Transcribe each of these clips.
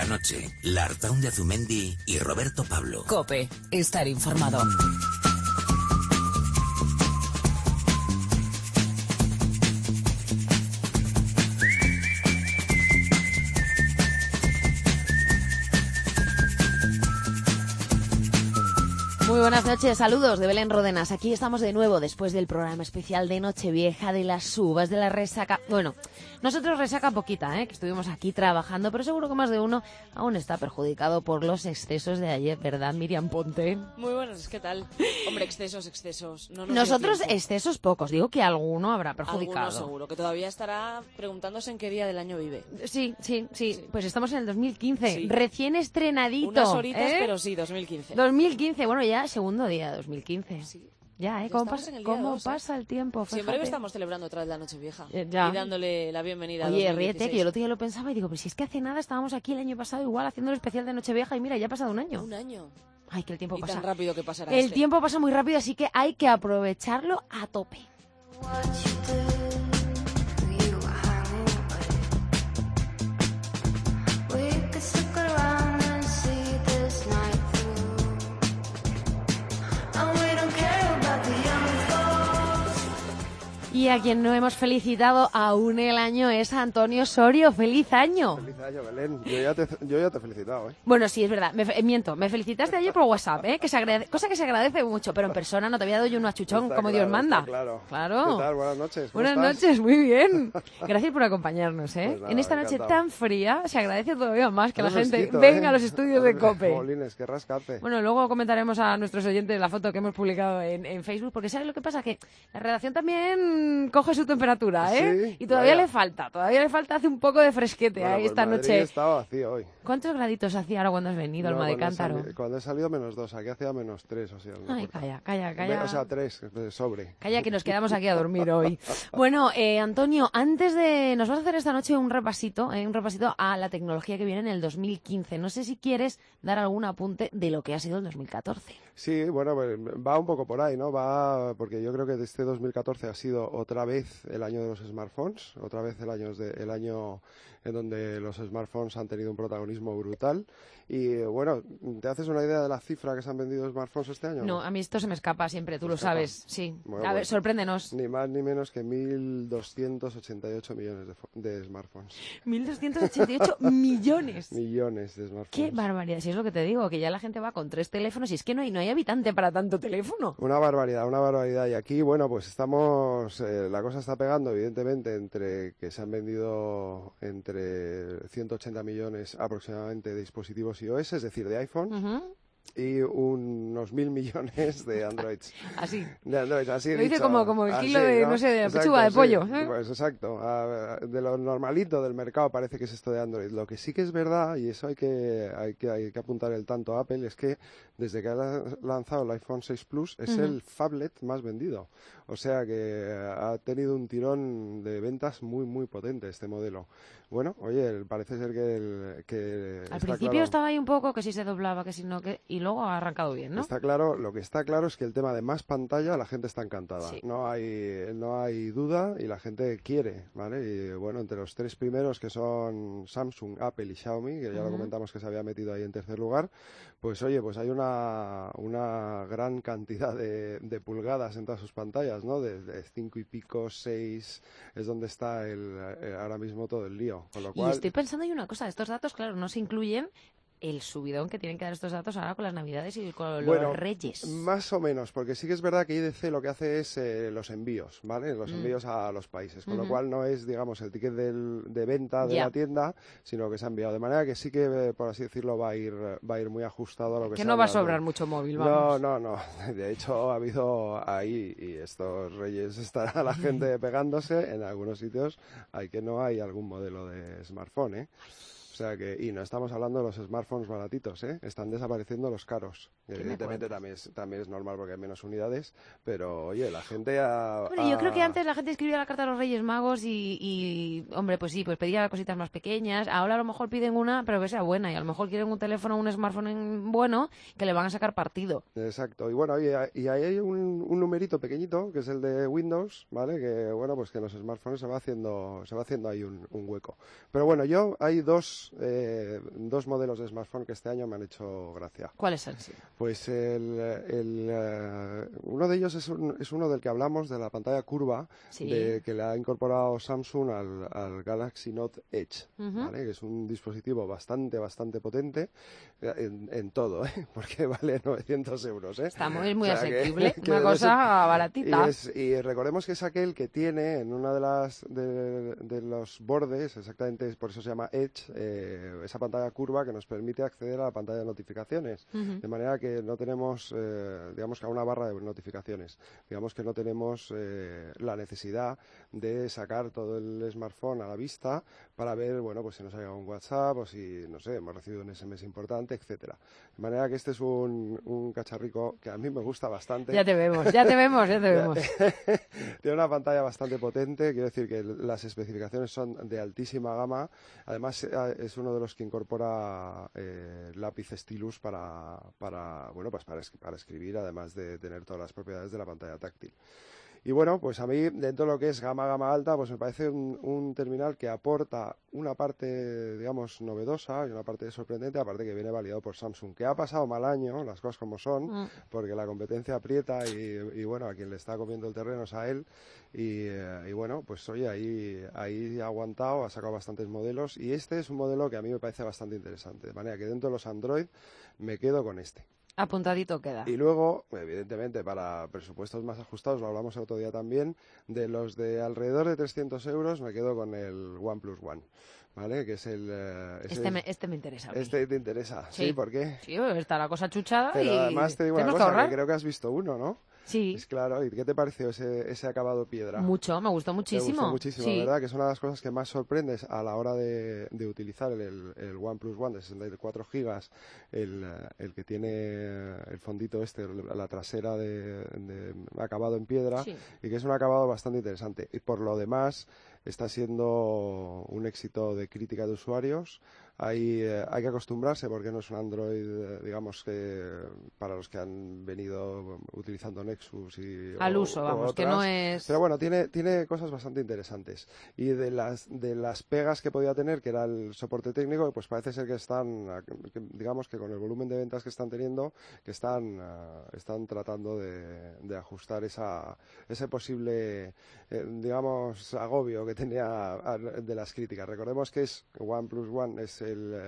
noche, Lartaun de Azumendi y Roberto Pablo. COPE, estar informado. Muy buenas noches, saludos de Belén Ródenas. Aquí estamos de nuevo después del programa especial de Nochevieja, de las uvas, de la resaca. Bueno, nosotros resaca poquita, que estuvimos aquí trabajando, pero seguro que más de uno aún está perjudicado por los excesos de ayer, ¿verdad, Miriam Ponte? Muy buenas, ¿qué tal? Hombre, excesos. No Nosotros excesos pocos, digo que alguno habrá perjudicado. Alguno seguro, que todavía estará preguntándose en qué día del año vive. Sí. Pues estamos en el 2015, sí. Recién estrenadito. Unas horitas, pero sí, 2015. 2015, bueno, ya segundo día de 2015. Sí. Ya, ¿Cómo pasa el tiempo? Fíjate. Siempre estamos celebrando otra vez la Nochevieja y dándole la bienvenida a 2016. Oye, ríete, que yo el otro día lo pensaba y digo, pero si es que hace nada estábamos aquí el año pasado igual haciendo el especial de Nochevieja y mira, ya ha pasado un año. Un año. Ay, que el tiempo pasa. Y tan rápido que pasará. El tiempo pasa muy rápido, así que hay que aprovecharlo a tope. Y a quien no hemos felicitado aún el año es a Antonio Sorio. ¡Feliz año! Feliz año, Belén. Yo ya te he felicitado, ¿eh? Bueno, sí, es verdad. Miento. Me felicitaste ayer por WhatsApp, cosa que se agradece mucho. Pero en persona no te había dado yo un achuchón como claro, Dios manda. Claro. Claro. ¿Qué tal? Buenas noches. Buenas noches, muy bien. Gracias por acompañarnos, ¿eh? Pues nada, en esta noche encantado. tan fría se agradece todavía más que la gente fresquito, venga a los estudios de COPE. Jolines, qué rascate. Bueno, luego comentaremos a nuestros oyentes la foto que hemos publicado en Facebook, porque ¿sabes lo que pasa? Que la redacción también coge su temperatura, ¿eh? Sí, Y todavía vaya. le falta hace un poco de fresquete Bueno, ahí pues esta Madrid noche. estaba vacío hoy. ¿Cuántos graditos hacía ahora cuando has venido, No, Alma de cuando Cántaro? Cuando he salido -2, aquí hacía -3, o sea. no Ay, recuerdo. calla. O sea, 3, de sobre. Calla, que nos quedamos aquí a dormir hoy. Bueno, Antonio, nos vas a hacer esta noche un repasito a la tecnología que viene en el 2015. No sé si quieres dar algún apunte de lo que ha sido el 2014. Sí, bueno, pues va un poco por ahí, ¿no? Va porque yo creo que este 2014 ha sido otra vez el año de los smartphones, otra vez el año en donde los smartphones han tenido un protagonismo brutal. Y bueno, ¿te haces una idea de la cifra que se han vendido smartphones este año? No, a mí esto se me escapa siempre, tú lo sabes. Sí. Bueno, A ver, pues, sorpréndenos. Ni más ni menos que 1.288 millones de smartphones. 1.288 millones. Millones de smartphones. ¡Qué barbaridad! Si es lo que te digo, que ya la gente va con 3 teléfonos y es que no hay habitante para tanto teléfono. Una barbaridad. Y aquí, bueno, pues estamos, la cosa está pegando, evidentemente, entre que se han vendido entre 180 millones aproximadamente de dispositivos iOS, es decir, de iPhone, y unos 1.000 millones de Androids. Así. De Androids, así Lo dice dicho. como el Así, kilo de, no sé, de pechuga de pollo. Sí. Pues exacto. De lo normalito del mercado parece que es esto de Android. Lo que sí que es verdad, y eso hay que apuntar el tanto a Apple, es que desde que ha lanzado el iPhone 6 Plus es el phablet más vendido. O sea que ha tenido un tirón de ventas muy, muy potente este modelo. Bueno, oye, parece ser que Al está principio claro, estaba ahí un poco que si se doblaba, que si no, y luego ha arrancado bien, ¿no? Está claro, lo que está claro es que el tema de más pantalla, la gente está encantada. Sí. No hay duda y la gente quiere, ¿vale? Y bueno, entre los 3 primeros que son Samsung, Apple y Xiaomi, que ya lo comentamos que se había metido ahí en tercer lugar, pues oye, pues hay una gran cantidad de pulgadas en todas sus pantallas, ¿no? De 5 y pico, 6, es donde está ahora mismo todo el lío. Con lo cual, Y estoy pensando en una cosa, estos datos, claro, no se incluyen el subidón que tienen que dar estos datos ahora con las Navidades y con los Reyes. Más o menos, porque sí que es verdad que IDC lo que hace es los envíos, ¿vale? Los envíos a los países, con lo cual no es, digamos, el ticket de venta de la tienda, sino que se ha enviado. De manera que sí que, por así decirlo, va a ir muy ajustado a lo que Que se no va a habla sobrar mucho móvil, vamos. No. De hecho, ha habido ahí, y estos Reyes estará la gente pegándose, en algunos sitios no hay algún modelo de smartphone, ¿eh? O sea que, y no estamos hablando de los smartphones baratitos, ¿eh? Están desapareciendo los caros. Evidentemente también es normal porque hay menos unidades, pero oye, la gente Bueno, yo creo que antes la gente escribía la carta a los Reyes Magos y hombre, pues sí, pues pedía cositas más pequeñas. Ahora a lo mejor piden una, pero que sea buena, y a lo mejor quieren un teléfono, un smartphone bueno, que le van a sacar partido. Exacto. Y bueno, y ahí hay un numerito pequeñito, que es el de Windows, ¿vale? Que bueno, pues que en los smartphones se va haciendo ahí un hueco. Pero bueno, hay dos dos modelos de smartphone que este año me han hecho gracia. ¿Cuáles han sido? Pues uno de ellos es uno del que hablamos, de la pantalla curva, que le ha incorporado Samsung al Galaxy Note Edge, ¿vale? Que es un dispositivo bastante potente en todo, porque vale 900 euros. Está muy asequible, una cosa baratita. Y recordemos que es aquel que tiene en una de los bordes, exactamente por eso se llama Edge, esa pantalla curva que nos permite acceder a la pantalla de notificaciones, de manera que no tenemos, digamos que a una barra de notificaciones, digamos que no tenemos la necesidad de sacar todo el smartphone a la vista para ver, bueno, pues si nos ha llegado un WhatsApp o si, no sé, hemos recibido un SMS importante, etcétera. De manera que este es un cacharrico que a mí me gusta bastante. Ya te vemos. Tiene una pantalla bastante potente, quiero decir que las especificaciones son de altísima gama. Además, es uno de los que incorpora lápiz stylus para escribir, además de tener todas las propiedades de la pantalla táctil. Y bueno, pues a mí, dentro de lo que es gama alta, pues me parece un terminal que aporta una parte, digamos, novedosa y una parte sorprendente, aparte que viene validado por Samsung, que ha pasado mal año, las cosas como son, porque la competencia aprieta y bueno, a quien le está comiendo el terreno es a él. Y bueno, pues oye, ahí ha aguantado, ha sacado bastantes modelos y este es un modelo que a mí me parece bastante interesante. De manera que dentro de los Android me quedo con este. Apuntadito queda. Y luego, evidentemente, para presupuestos más ajustados, lo hablamos el otro día también, de los de alrededor de 300 euros me quedo con el OnePlus One, ¿vale? Que es este me interesa. Este te interesa, ¿sí? ¿Por qué? Sí, está la cosa chuchada. Pero además te digo una cosa, que creo que has visto uno, ¿no? Sí. Es claro. ¿Y qué te pareció ese acabado piedra? Mucho, me gustó muchísimo. Me gustó muchísimo, sí. ¿Verdad? Que es una de las cosas que más sorprendes a la hora de utilizar el OnePlus One de 64 GB, el que tiene el fondito la trasera de acabado en piedra, y que es un acabado bastante interesante. Y por lo demás, está siendo un éxito de crítica de usuarios. Hay que acostumbrarse porque no es un Android, digamos, que para los que han venido utilizando Nexus al uso, vamos, que no es... Pero bueno, tiene cosas bastante interesantes. Y de las pegas que podía tener, que era el soporte técnico, pues parece ser que digamos que con el volumen de ventas que están teniendo, que están tratando de ajustar ese posible, digamos, agobio que tenía de las críticas. Recordemos que OnePlus One es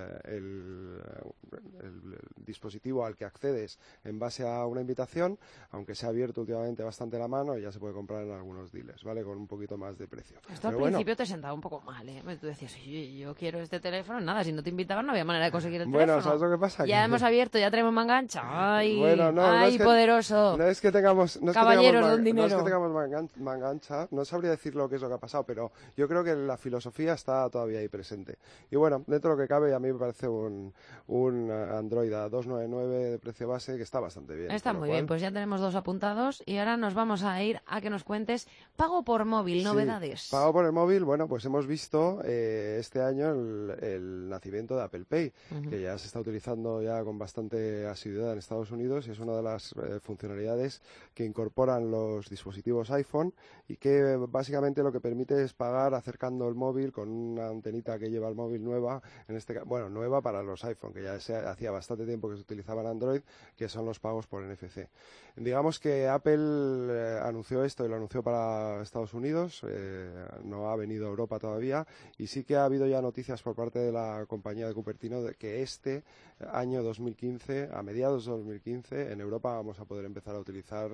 el dispositivo al que accedes en base a una invitación, aunque se ha abierto últimamente bastante la mano y ya se puede comprar en algunos dealers, ¿vale? Con un poquito más de precio. Esto al principio te sentaba un poco mal, ¿eh? Tú decías, yo quiero este teléfono, nada, si no te invitaban no había manera de conseguir el teléfono. Bueno, ¿sabes lo que pasa? Ya hemos abierto, ya tenemos manga ancha. ¡Ay, bueno, no es que, poderoso! No es que tengamos... Caballeros de un dinero. No es que tengamos manga ancha, no sabría decir lo que es lo que ha pasado, pero yo creo que la filosofía está todavía ahí presente. Y bueno, dentro de lo que cabe, a mí me parece un Android a 299 de precio base que está bastante bien. Está muy bien, pues ya tenemos dos apuntados y ahora nos vamos a ir a que nos cuentes pago por móvil, novedades. Pago por el móvil, bueno, pues hemos visto este año el nacimiento de Apple Pay, que ya se está utilizando ya con bastante asiduidad en Estados Unidos y es una de las funcionalidades que incorporan los dispositivos iPhone y que básicamente lo que permite es pagar acercando el móvil con una antenita que lleva el móvil nueva, nueva para los iPhone, que ya hacía bastante tiempo que se utilizaba en Android, que son los pagos por NFC. Digamos que Apple anunció esto y lo anunció para Estados Unidos, no ha venido a Europa todavía, y sí que ha habido ya noticias por parte de la compañía de Cupertino de que este año 2015, a mediados de 2015, en Europa vamos a poder empezar a utilizar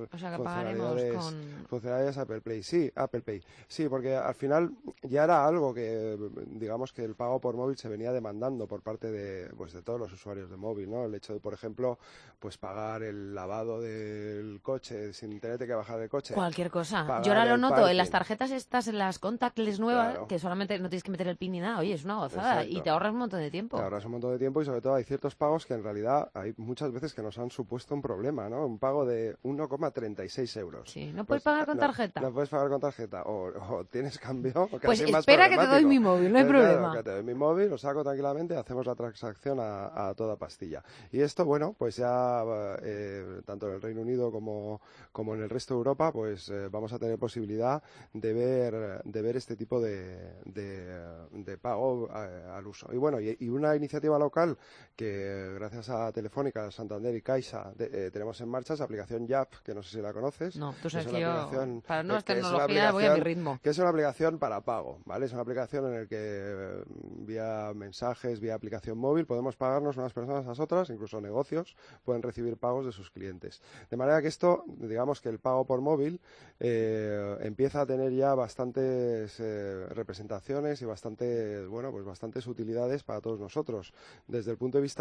funcionalidades Apple Pay. Sí, Apple Pay. Sí, porque al final ya era algo que, digamos que el pago por móvil se venía demandando por parte de todos los usuarios de móvil, ¿no? El hecho de, por ejemplo, pues pagar el lavado del coche sin tenerte que bajar del coche. Cualquier cosa. Yo ahora lo noto en las tarjetas estas, en las contactless nuevas, que solamente no tienes que meter el PIN ni nada. Oye, es una gozada. Exacto. Y te ahorras un montón de tiempo. Te ahorras un montón de tiempo y sobre todo hay ciertos pagos que en realidad hay muchas veces que nos han supuesto un problema, ¿no? Un pago de 1,36 euros. Sí, no puedes pagar con tarjeta. No puedes pagar con tarjeta. O tienes cambio. Pues espera que te doy mi móvil, no hay problema. Claro, que te doy mi móvil, lo saco tranquilamente, hacemos la transacción a toda pastilla. Y esto, bueno, pues ya tanto en el Reino Unido como como en el resto de Europa, pues vamos a tener posibilidad de ver este tipo de pago al uso. Y bueno, y una iniciativa local que gracias a Telefónica, Santander y Caixa tenemos en marcha es la aplicación YAP, que no sé si la conoces. No, tú sabes que yo para nuevas tecnologías voy a mi ritmo. Que es una aplicación para pago, ¿vale? Es una aplicación en la que vía mensajes, vía aplicación móvil, podemos pagarnos unas personas a las otras, incluso negocios pueden recibir pagos de sus clientes. De manera que esto, digamos que el pago por móvil empieza a tener ya bastantes representaciones y bastantes utilidades para todos nosotros. Desde el punto de vista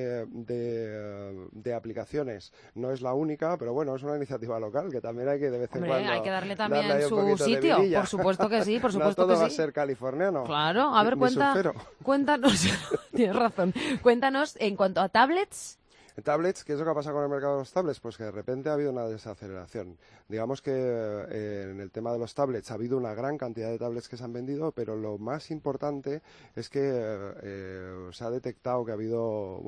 de aplicaciones no es la única, pero bueno, es una iniciativa local que también hay que de vez en cuando hay que darle también su sitio. Por supuesto que sí, por supuesto no todo que va sí. a ser californiano. Claro, a ver, cuéntanos, tienes razón, cuéntanos en cuanto a tablets. En tablets, ¿qué es lo que ha pasado con el mercado de los tablets? Pues que de repente ha habido una desaceleración. Digamos que en el tema de los tablets ha habido una gran cantidad de tablets que se han vendido, pero lo más importante es que se ha detectado que ha habido,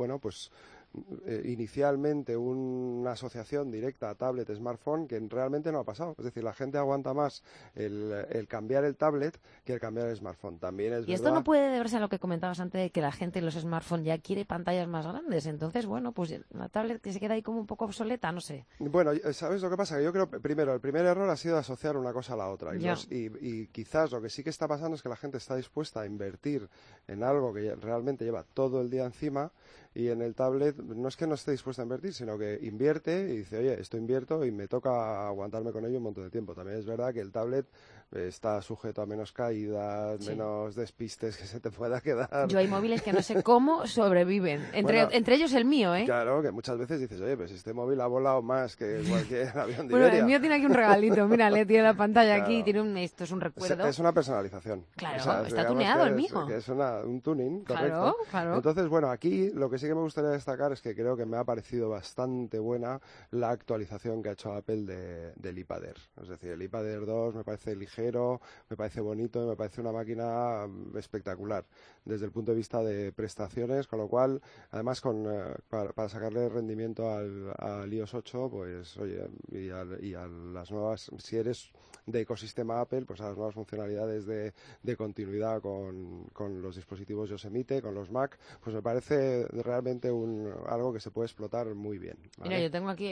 inicialmente una asociación directa a tablet smartphone que realmente no ha pasado. Es decir, la gente aguanta más el cambiar el tablet que el cambiar el smartphone. También es y esto no puede deberse a lo que comentabas antes de que la gente en los smartphones ya quiere pantallas más grandes. Entonces, bueno, pues la tablet que se queda ahí como un poco obsoleta, no sé. Bueno, ¿sabes lo que pasa? Que yo creo, primero, el primer error ha sido asociar una cosa a la otra. Y quizás lo que sí que está pasando es que la gente está dispuesta a invertir en algo que realmente lleva todo el día encima. Y en el tablet no es que no esté dispuesto a invertir, sino que invierte y dice, oye, esto invierto y me toca aguantarme con ello un montón de tiempo. También es verdad que el tablet está sujeto a menos caídas, menos despistes que se te pueda quedar. Yo hay móviles que no sé cómo sobreviven, entre ellos el mío, ¿eh? Claro, que muchas veces dices, oye, pues este móvil ha volado más que cualquier avión de Bueno, Iberia. el mío tiene aquí un regalito, mira, le tiene la pantalla aquí, esto es un recuerdo. Es una personalización. Claro, está tuneado el mío. Que es un tuning, correcto. Claro. Entonces, bueno, aquí lo que sí que me gustaría destacar es que creo que me ha parecido bastante buena la actualización que ha hecho Apple del iPad Air. Es decir, el iPad Air 2 me parece ligero, me parece bonito y me parece una máquina espectacular desde el punto de vista de prestaciones, con lo cual, además, para sacarle rendimiento al iOS 8, pues, oye, y a las nuevas, si eres de ecosistema Apple, pues a las nuevas funcionalidades de continuidad con los dispositivos Yosemite, con los Mac, pues me parece realmente algo que se puede explotar muy bien, ¿vale? Mira, yo tengo aquí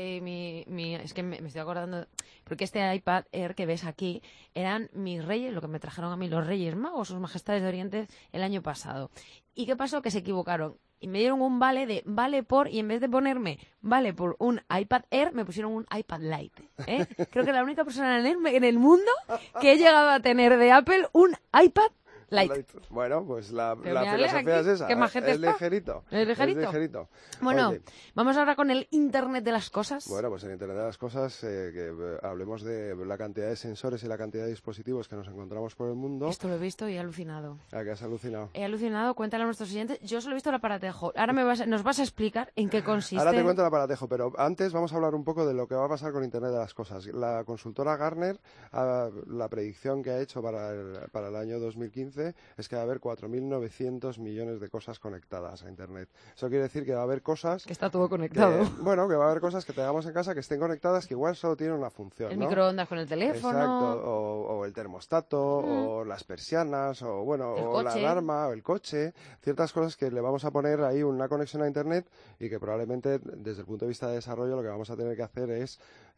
es que me estoy acordando, porque este iPad Air que ves aquí eran mis reyes, lo que me trajeron a mí los Reyes Magos, sus majestades de Oriente, el año pasado. ¿Y qué pasó? Que se equivocaron. Y me dieron un vale y en vez de ponerme vale por un iPad Air, me pusieron un iPad Lite. Creo que la única persona en el mundo que he llegado a tener de Apple un iPad Lite. Bueno, pues la filosofía es esa. Es ligerito. ¿Es ligerito? Bueno, oye, vamos ahora con el Internet de las cosas. Bueno, pues el Internet de las cosas, hablemos de la cantidad de sensores y la cantidad de dispositivos que nos encontramos por el mundo. Esto lo he visto y he alucinado. ¿A qué has alucinado? He alucinado, cuéntale a nuestros oyentes. Yo solo he visto el aparatejo. Ahora nos vas a explicar en qué consiste. Ahora te cuento el aparatejo, pero antes vamos a hablar un poco de lo que va a pasar con Internet de las cosas. La consultora Gartner, la predicción que ha hecho para el año 2015 es que va a haber 4.900 millones de cosas conectadas a Internet. Eso quiere decir que va a haber cosas... Que está todo conectado. Que va a haber cosas que tengamos en casa que estén conectadas que igual solo tienen una función, El ¿no? microondas con el teléfono. Exacto, o el termostato, o las persianas, o la alarma, o el coche. Ciertas cosas que le vamos a poner ahí una conexión a Internet y que probablemente desde el punto de vista de desarrollo lo que vamos a tener que hacer es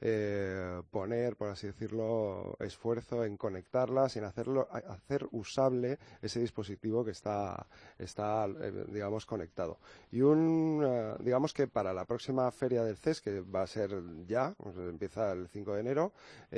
poner, por así decirlo, esfuerzo en conectarlas, en hacer usable ese dispositivo que está digamos, conectado. Y digamos que para la próxima feria del CES, que va a ser ya, empieza el 5 de enero,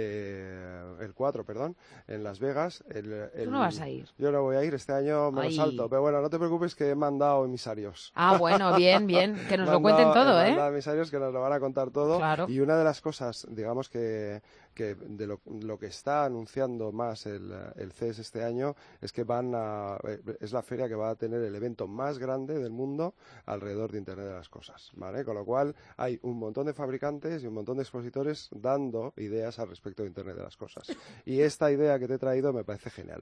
el 4, perdón, en Las Vegas. ¿Tú no vas a ir? Yo no voy a ir, este año me lo salto, pero bueno, no te preocupes que he mandado emisarios. Ah, bueno, bien, que nos lo cuenten todo, He mandado emisarios que nos lo van a contar todo. Claro. Y una de las cosas, digamos que de lo que está anunciando más el CES este año es que es la feria que va a tener el evento más grande del mundo alrededor de Internet de las cosas, ¿vale? Con lo cual hay un montón de fabricantes y un montón de expositores dando ideas al respecto de Internet de las cosas. Y esta idea que te he traído me parece genial.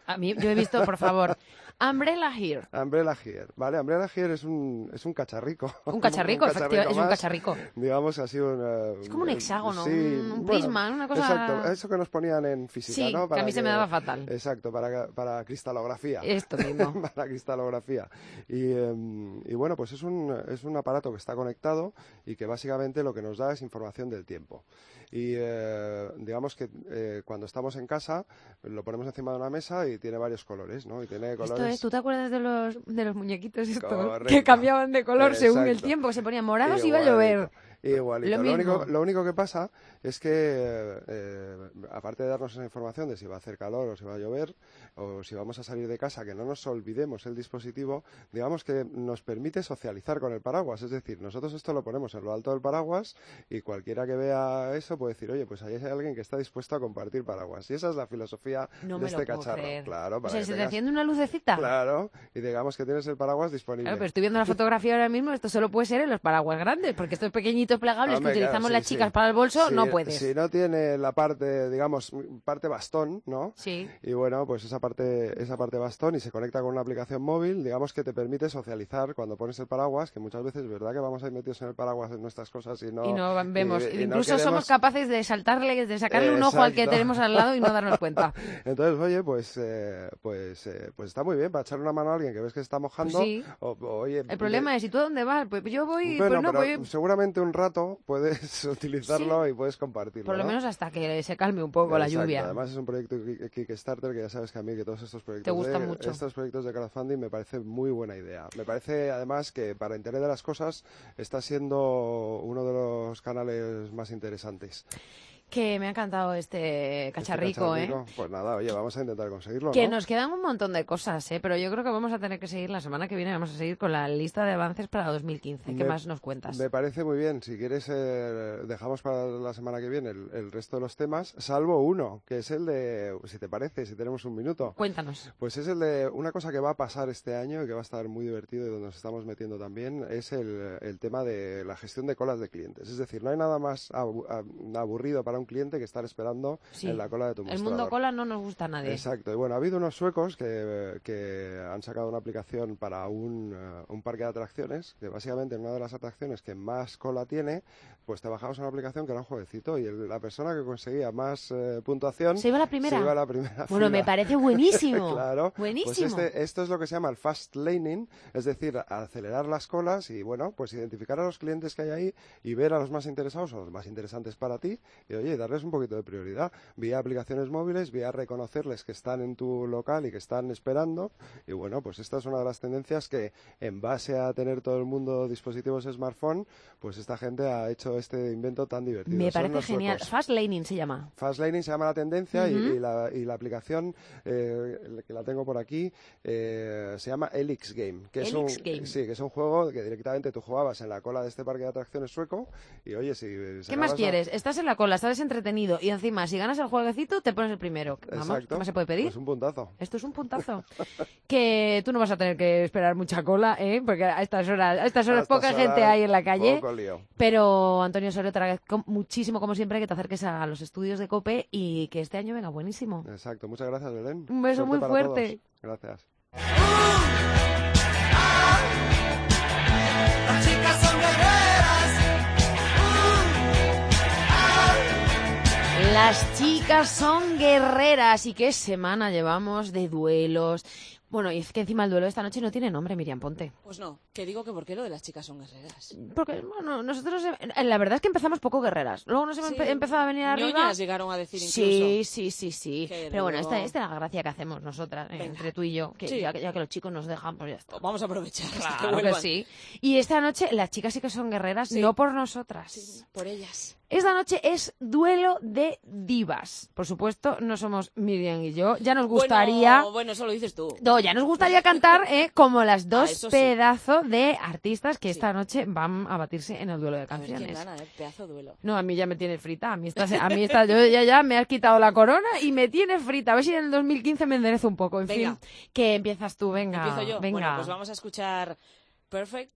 A mí, yo he visto, por favor, Umbrella Here. Umbrella Here, ¿vale? Umbrella Here es un cacharrico. Un cacharrico, efectivamente, es un cacharrico. Digamos así es como un hexágono, sí, un prisma, una cosa... Exacto, eso que nos ponían en física, sí, ¿no? Que a mí se me daba fatal. Exacto, para cristalografía. Esto mismo. Para cristalografía. Y bueno, pues es un aparato que está conectado y que básicamente lo que nos da es información del tiempo. Y digamos que cuando estamos en casa lo ponemos encima de una mesa y tiene varios colores, ¿no? Y tiene colores... Esto es, ¿tú te acuerdas de los muñequitos estos? Correcto. Que cambiaban de color según el Exacto. tiempo, que se ponían morados y iba a llover? Igualito. Lo único que pasa es que, aparte de darnos esa información de si va a hacer calor o si va a llover, o si vamos a salir de casa, que no nos olvidemos el dispositivo, digamos que nos permite socializar con el paraguas. Es decir, nosotros esto lo ponemos en lo alto del paraguas y cualquiera que vea eso puede decir, oye, pues ahí hay alguien que está dispuesto a compartir paraguas. Y esa es la filosofía de este cacharro. Claro, para se te enciende una lucecita. Claro, y digamos que tienes el paraguas disponible. Claro, pero estoy viendo la fotografía ahora mismo, esto solo puede ser en los paraguas grandes, porque estos pequeñitos plegables que utilizamos las chicas para el bolso, no puedes. Si no tiene la parte, digamos, parte bastón, ¿no? Sí. Y bueno, pues esa parte bastón y se conecta con una aplicación móvil, digamos que te permite socializar cuando pones el paraguas, que muchas veces es verdad que vamos ahí metidos en el paraguas en nuestras cosas y no vemos. Y incluso no somos capaces de sacarle un ojo al que tenemos al lado y no darnos cuenta. Entonces, oye, pues está muy bien para echarle una mano a alguien que ves que se está mojando. Pues sí. Oye, el problema es, ¿y tú a dónde vas? Pues yo voy... Bueno, pues no, pero seguramente un rato puedes utilizarlo y puedes compartirlo. Por lo menos hasta que se calme un poco la lluvia. Además es un proyecto Kickstarter que ya sabes que a mí que todos estos proyectos te gustan mucho. Estos proyectos de crowdfunding me parece muy buena idea. Me parece además que para Internet de las Cosas está siendo uno de los canales más interesantes. Que me ha encantado este cacharrico, Pues nada, oye, vamos a intentar conseguirlo, que ¿no? nos quedan un montón de cosas, pero yo creo que vamos a tener que seguir la semana que viene, vamos a seguir con la lista de avances para 2015. ¿Qué más nos cuentas? Me parece muy bien. Si quieres, dejamos para la semana que viene el resto de los temas, salvo uno, que es el de, si te parece, si tenemos un minuto. Cuéntanos. Pues es el de una cosa que va a pasar este año y que va a estar muy divertido y donde nos estamos metiendo también, es el tema de la gestión de colas de clientes. Es decir, no hay nada más aburrido para un cliente que estar esperando en la cola de tu mostrador. El mundo cola no nos gusta a nadie. Exacto. Y bueno, ha habido unos suecos que han sacado una aplicación para un parque de atracciones, que básicamente en una de las atracciones que más cola tiene, pues te bajabas una aplicación que era un jueguecito y la persona que conseguía más puntuación se iba a la primera. Bueno, fila. Me parece buenísimo. Claro. Buenísimo. Pues esto es lo que se llama el fast laning, es decir, acelerar las colas y bueno, pues identificar a los clientes que hay ahí y ver a los más interesados o los más interesantes para ti y oye, darles un poquito de prioridad vía aplicaciones móviles, vía reconocerles que están en tu local y que están esperando y bueno, pues esta es una de las tendencias que en base a tener todo el mundo dispositivos smartphone, pues esta gente ha hecho este invento tan divertido. Me parece genial. Fast laning se llama. Fast laning se llama la tendencia y la aplicación que la tengo por aquí se llama Elix Game, que es un juego que directamente tú jugabas en la cola de este parque de atracciones sueco y oye, si ¿qué más quieres? Estás en la cola, estás entretenido y encima si ganas el jueguecito te pones el primero. Vamos, ¿qué más se puede pedir? Pues un puntazo. Esto es un puntazo. Que tú no vas a tener que esperar mucha cola, porque a estas horas poca gente hay en la calle. Poco lío. Pero Antonio Osorio, te agradezco muchísimo como siempre que te acerques a los estudios de COPE y que este año venga buenísimo. Exacto, muchas gracias, Belén. Un beso muy fuerte. Todos. Gracias. Las chicas son guerreras. Las chicas son guerreras. ¿Y qué semana llevamos de duelos? Bueno, y es que encima el duelo de esta noche no tiene nombre, Miriam Ponte. Pues no, que digo que ¿por qué lo de las chicas son guerreras? Porque, bueno, nosotros, la verdad es que empezamos poco guerreras. Luego nos hemos empezado a venir arriba. Ñoñas llegaron a decir incluso. Sí. Pero bueno, esta es la gracia que hacemos nosotras, entre tú y yo, que ya que los chicos nos dejan, pues ya está. Vamos a aprovechar. Claro que sí. Y esta noche las chicas sí que son guerreras, no por nosotras. Sí, por ellas. Esta noche es duelo de divas. Por supuesto, no somos Miriam y yo. Ya nos gustaría... Bueno, eso lo dices tú. No, ya nos gustaría cantar como las dos pedazos de artistas que esta noche van a batirse en el duelo de canciones. A ver quién gana, pedazo de duelo. No, a mí ya me tienes frita. A mí yo ya me has quitado la corona y me tienes frita. A ver si en el 2015 me enderezo un poco. En fin, que empiezas tú, venga. Empiezo yo. Venga. Bueno, pues vamos a escuchar...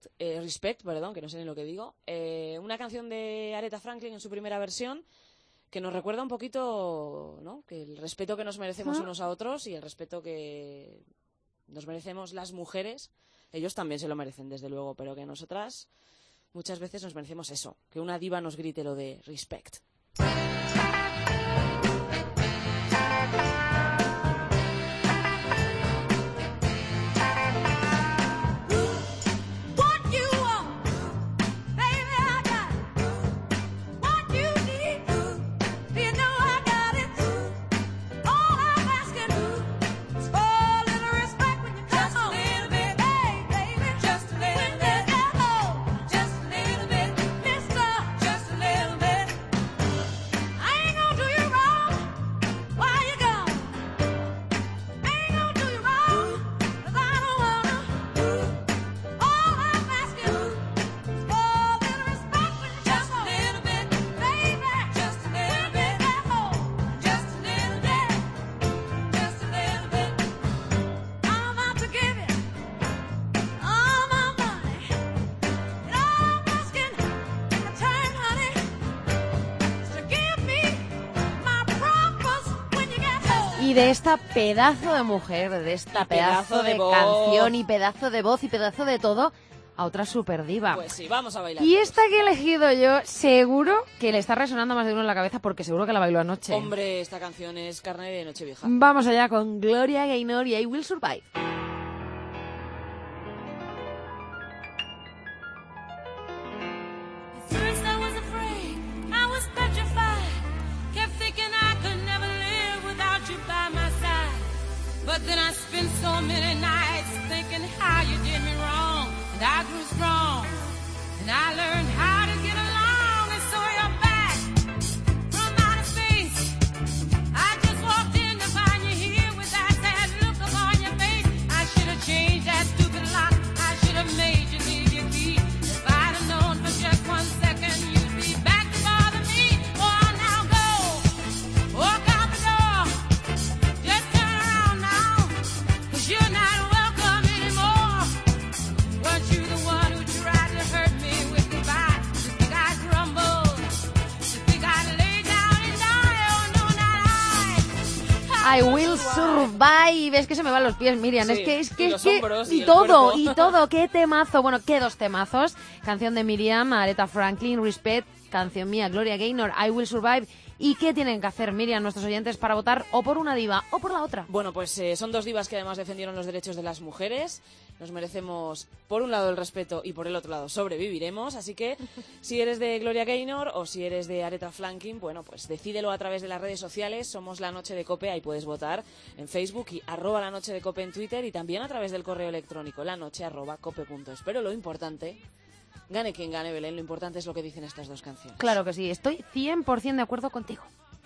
Respect, perdón, que no sé ni lo que digo. Una canción de Aretha Franklin en su primera versión, que nos recuerda un poquito, ¿no?, que el respeto que nos merecemos unos a otros y el respeto que nos merecemos las mujeres, ellos también se lo merecen, desde luego, pero que nosotras muchas veces nos merecemos eso, que una diva nos grite lo de respect. Y de esta pedazo de mujer, de esta pedazo de canción y pedazo de voz y pedazo de todo, a otra superdiva. Pues sí, vamos a bailar. Y esta que he elegido yo, seguro que le está resonando más de uno en la cabeza porque seguro que la bailó anoche. Hombre, esta canción es carne de Nochevieja. Vamos allá con Gloria Gaynor y I Will Survive. But then I spent so many nights thinking how you did me wrong. And I grew strong, and I learned how to get along. And so you're back from outer space. I just walked in to find you here with that sad look upon your face. I should have changed that stupid lock. I should have made you leave your key. If I'd have known for just 1 second you'd be back to bother me. Oh, now go, walk out the door. Just turn around now, 'cause you're not welcome anymore. Weren't you the one who tried to hurt me with goodbye? You think I'd crumble? You think I'd lay down and die? Oh, no, not I Will Survive. Es que se me van los pies, Miriam. Sí, Es que y todo, el y todo. Qué temazo. Bueno, qué dos temazos. Canción de Miriam, Aretha Franklin, Respect. Canción mía, Gloria Gaynor, I Will Survive. ¿Y qué tienen que hacer, Miriam, nuestros oyentes para votar o por una diva o por la otra? Bueno, pues son dos divas que además defendieron los derechos de las mujeres. Nos merecemos, por un lado, el respeto y por el otro lado, sobreviviremos. Así que, si eres de Gloria Gaynor o si eres de Aretha Franklin, bueno, pues decídelo a través de las redes sociales. Somos La Noche de Cope, ahí puedes votar en Facebook y @La Noche de Cope en Twitter y también a través del correo electrónico lanoche@cope.es. Pero lo importante, gane quien gane, Belén, lo importante es lo que dicen estas dos canciones. Claro que sí, estoy 100% de acuerdo contigo.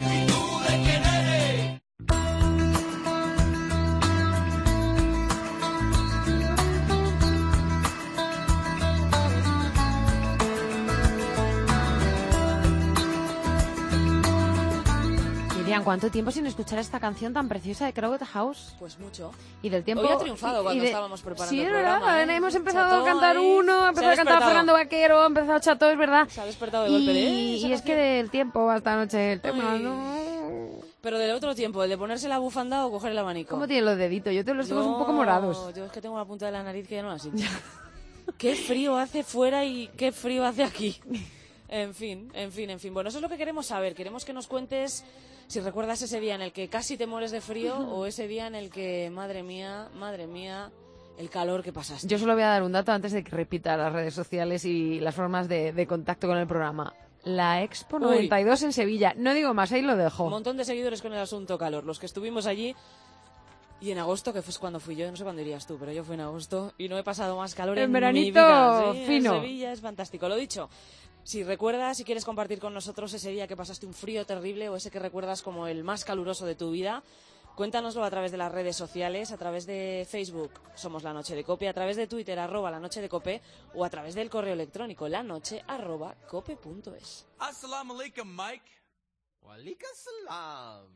Miriam, ¿cuánto tiempo sin escuchar esta canción tan preciosa de Crowded House? Pues mucho. Y del tiempo... Hoy ha triunfado cuando estábamos preparando sí, el es programa. verdad, hemos empezado Cható a cantar ahí. uno, ha empezado a cantar Fernando Vaquero, ha empezado Cható, es verdad. Se ha despertado de golpe, Y es que del tiempo hasta anoche el tema, Ay. ¿no? Pero del otro tiempo, el de ponerse la bufanda o coger el abanico. ¿Cómo tienes los deditos? Yo te los tengo un poco morados. Yo es que tengo la punta de la nariz que ya no la siento. Qué frío hace fuera y qué frío hace aquí. En fin. Bueno, eso es lo que queremos saber. Queremos que nos cuentes si recuerdas ese día en el que casi te mueres de frío o ese día en el que, madre mía, el calor que pasaste. Yo solo voy a dar un dato antes de que repita las redes sociales y las formas de contacto con el programa. La Expo 92 en Sevilla. No digo más, ahí lo dejo. Un montón de seguidores con el asunto calor. Los que estuvimos allí. Y en agosto, que fue cuando fui yo, no sé cuándo irías tú, pero yo fui en agosto y no he pasado más calor en mi vida. ¿Sí? Fino. En Sevilla es fantástico. Lo dicho, si recuerdas, si quieres compartir con nosotros ese día que pasaste un frío terrible o ese que recuerdas como el más caluroso de tu vida, cuéntanoslo a través de las redes sociales, a través de Facebook, Somos La Noche de Cope, a través de Twitter, @La Noche de Cope, o a través del correo electrónico, lanoche@cope.es. Assalamu alaikum, Mike. Wa alaikum salam.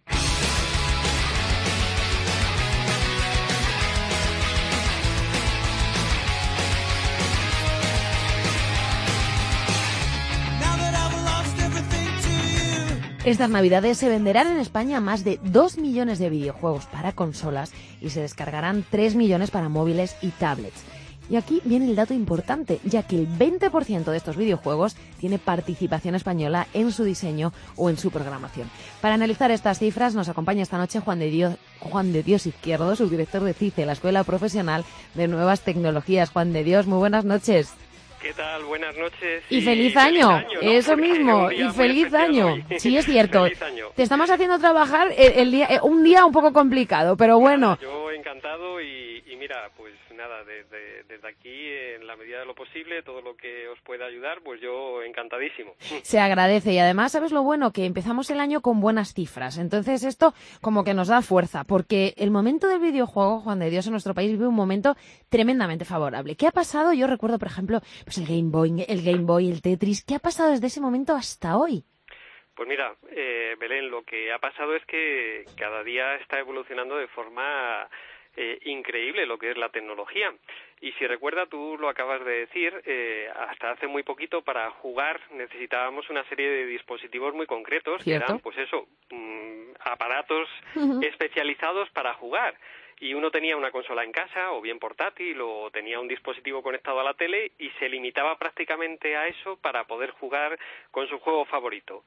Now that I've lost everything to you, Estas navidades se venderán en España más de 2 millones de videojuegos para consolas y se descargarán 3 millones para móviles y tablets. Y aquí viene el dato importante, ya que el 20% de estos videojuegos tiene participación española en su diseño o en su programación. Para analizar estas cifras nos acompaña esta noche Juan de Dios Izquierdo, subdirector de CICE, la Escuela Profesional de Nuevas Tecnologías. Juan de Dios, muy buenas noches. ¿Qué tal? Buenas noches. Y feliz año, ¿no? Eso Porque mismo, y feliz año. Hoy. Sí, es cierto. Feliz año. Te estamos haciendo trabajar un día un poco complicado, pero bueno. Yo encantado y mira, pues nada, desde aquí, en la medida de lo posible, todo lo que os pueda ayudar, pues yo encantadísimo. Se agradece y además, ¿sabes lo bueno? Que empezamos el año con buenas cifras. Entonces esto como que nos da fuerza, porque el momento del videojuego, Juan de Dios, en nuestro país vive un momento tremendamente favorable. ¿Qué ha pasado? Yo recuerdo, por ejemplo, pues el Game Boy, el Tetris. ¿Qué ha pasado desde ese momento hasta hoy? Pues mira, Belén, lo que ha pasado es que cada día está evolucionando de forma increíble lo que es la tecnología. Y si recuerda, tú lo acabas de decir, hasta hace muy poquito para jugar necesitábamos una serie de dispositivos muy concretos, que eran, pues eso, aparatos especializados para jugar. Y uno tenía una consola en casa, o bien portátil, o tenía un dispositivo conectado a la tele, y se limitaba prácticamente a eso para poder jugar con su juego favorito.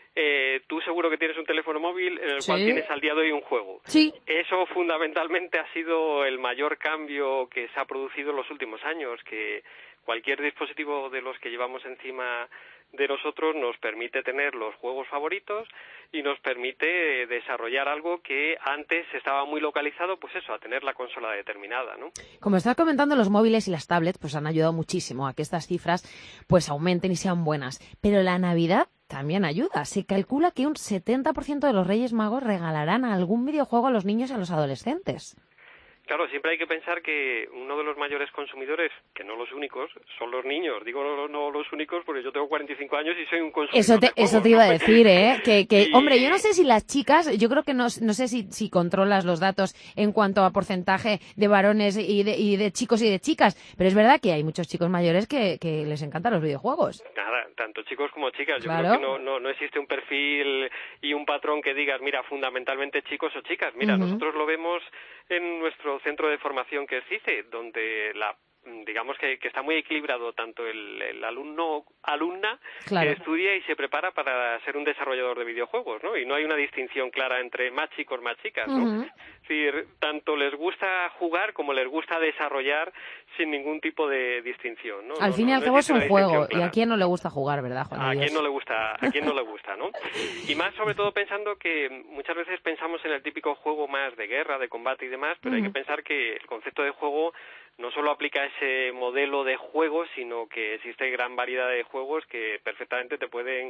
Tú seguro que tienes un teléfono móvil en el cual tienes al día de hoy un juego. Sí. Eso fundamentalmente ha sido el mayor cambio que se ha producido en los últimos años, que cualquier dispositivo de los que llevamos encima de nosotros nos permite tener los juegos favoritos y nos permite desarrollar algo que antes estaba muy localizado, pues eso, a tener la consola determinada, ¿no? Como estás comentando, los móviles y las tablets pues han ayudado muchísimo a que estas cifras pues aumenten y sean buenas. Pero la Navidad también ayuda. Se calcula que un 70% de los Reyes Magos regalarán algún videojuego a los niños y a los adolescentes. Claro, siempre hay que pensar que uno de los mayores consumidores, que no los únicos, son los niños. Digo no los únicos porque yo tengo 45 años y soy un consumidor de juegos, Eso te iba a decir, ¿eh? Y... Hombre, yo no sé si las chicas, yo creo que no sé si controlas los datos en cuanto a porcentaje de varones y de chicos y de chicas, pero es verdad que hay muchos chicos mayores que les encantan los videojuegos. Nada, tanto chicos como chicas. Yo claro. creo que no existe un perfil y un patrón que digas, mira, fundamentalmente chicos o chicas. Mira, nosotros lo vemos en nuestro centro de formación que es CICE, donde digamos que está muy equilibrado tanto el alumna claro. que estudia y se prepara para ser un desarrollador de videojuegos, ¿no? Y no hay una distinción clara entre más chicos, más chicas, ¿no? Es decir, tanto les gusta jugar como les gusta desarrollar sin ningún tipo de distinción, ¿no? Al fin y al cabo es un juego, y a quién no le gusta jugar, ¿verdad, Juan? A quién no le gusta, ¿no? Y más sobre todo pensando que muchas veces pensamos en el típico juego más de guerra, de combate y demás, pero hay que pensar que el concepto de juego no solo aplica a ese modelo de juego, sino que existe gran variedad de juegos que perfectamente te pueden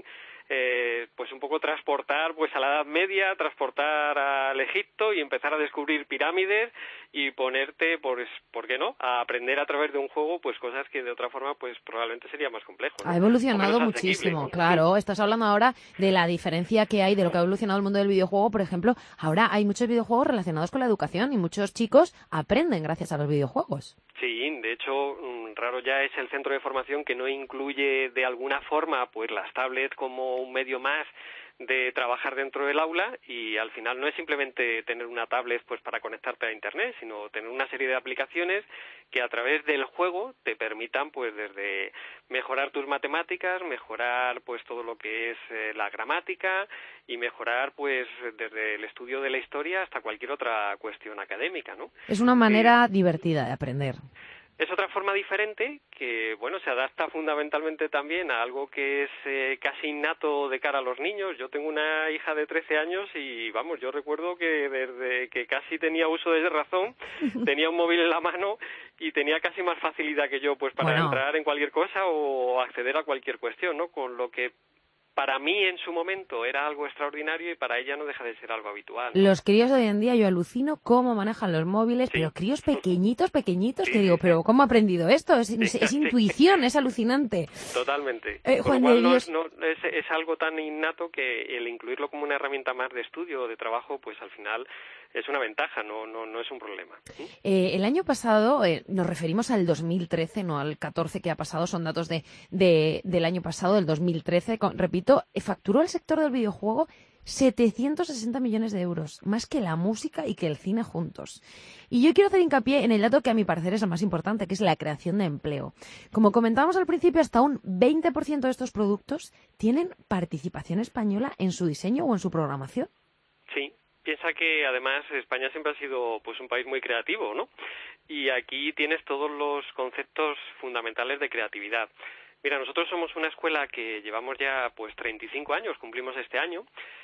pues un poco transportar pues a la Edad Media, transportar al Egipto y empezar a descubrir pirámides y ponerte, pues, ¿por qué no?, a aprender a través de un juego pues cosas que de otra forma pues probablemente sería más complejo, ¿no? Ha evolucionado muchísimo, claro. Estás hablando ahora de la diferencia que hay de lo que ha evolucionado el mundo del videojuego. Por ejemplo, ahora hay muchos videojuegos relacionados con la educación y muchos chicos aprenden gracias a los videojuegos. Sí, de hecho, raro ya es el centro de formación que no incluye de alguna forma pues las tablets como un medio más de trabajar dentro del aula, y al final no es simplemente tener una tablet pues para conectarte a internet, sino tener una serie de aplicaciones que a través del juego te permitan pues desde mejorar tus matemáticas, mejorar pues todo lo que es la gramática y mejorar pues desde el estudio de la historia hasta cualquier otra cuestión académica, ¿no? Es una manera divertida de aprender. Es otra forma diferente que, bueno, se adapta fundamentalmente también a algo que es casi innato de cara a los niños. Yo tengo una hija de 13 años y, vamos, yo recuerdo que desde que casi tenía uso de razón, tenía un móvil en la mano y tenía casi más facilidad que yo pues para entrar en cualquier cosa o acceder a cualquier cuestión, ¿no? Con lo que para mí en su momento era algo extraordinario y para ella no deja de ser algo habitual, ¿no? Los críos de hoy en día, yo alucino cómo manejan los móviles, pero críos pequeñitos, que digo, pero ¿cómo ha aprendido esto? Es intuición, es alucinante. Totalmente. Juan Por de lo Dios. cual es algo tan innato que el incluirlo como una herramienta más de estudio o de trabajo, pues al final es una ventaja, no es un problema. El año pasado, nos referimos al 2013, no al 14 que ha pasado, son datos del año pasado, del 2013, repito, éxito, facturó el sector del videojuego 760 millones de euros, más que la música y que el cine juntos. Y yo quiero hacer hincapié en el dato que a mi parecer es el más importante, que es la creación de empleo. Como comentábamos al principio, hasta un 20% de estos productos tienen participación española en su diseño o en su programación. Sí, piensa que además España siempre ha sido pues un país muy creativo, ¿no? Y aquí tienes todos los conceptos fundamentales de creatividad. Mira, nosotros somos una escuela que llevamos ya pues 35 años, cumplimos este año,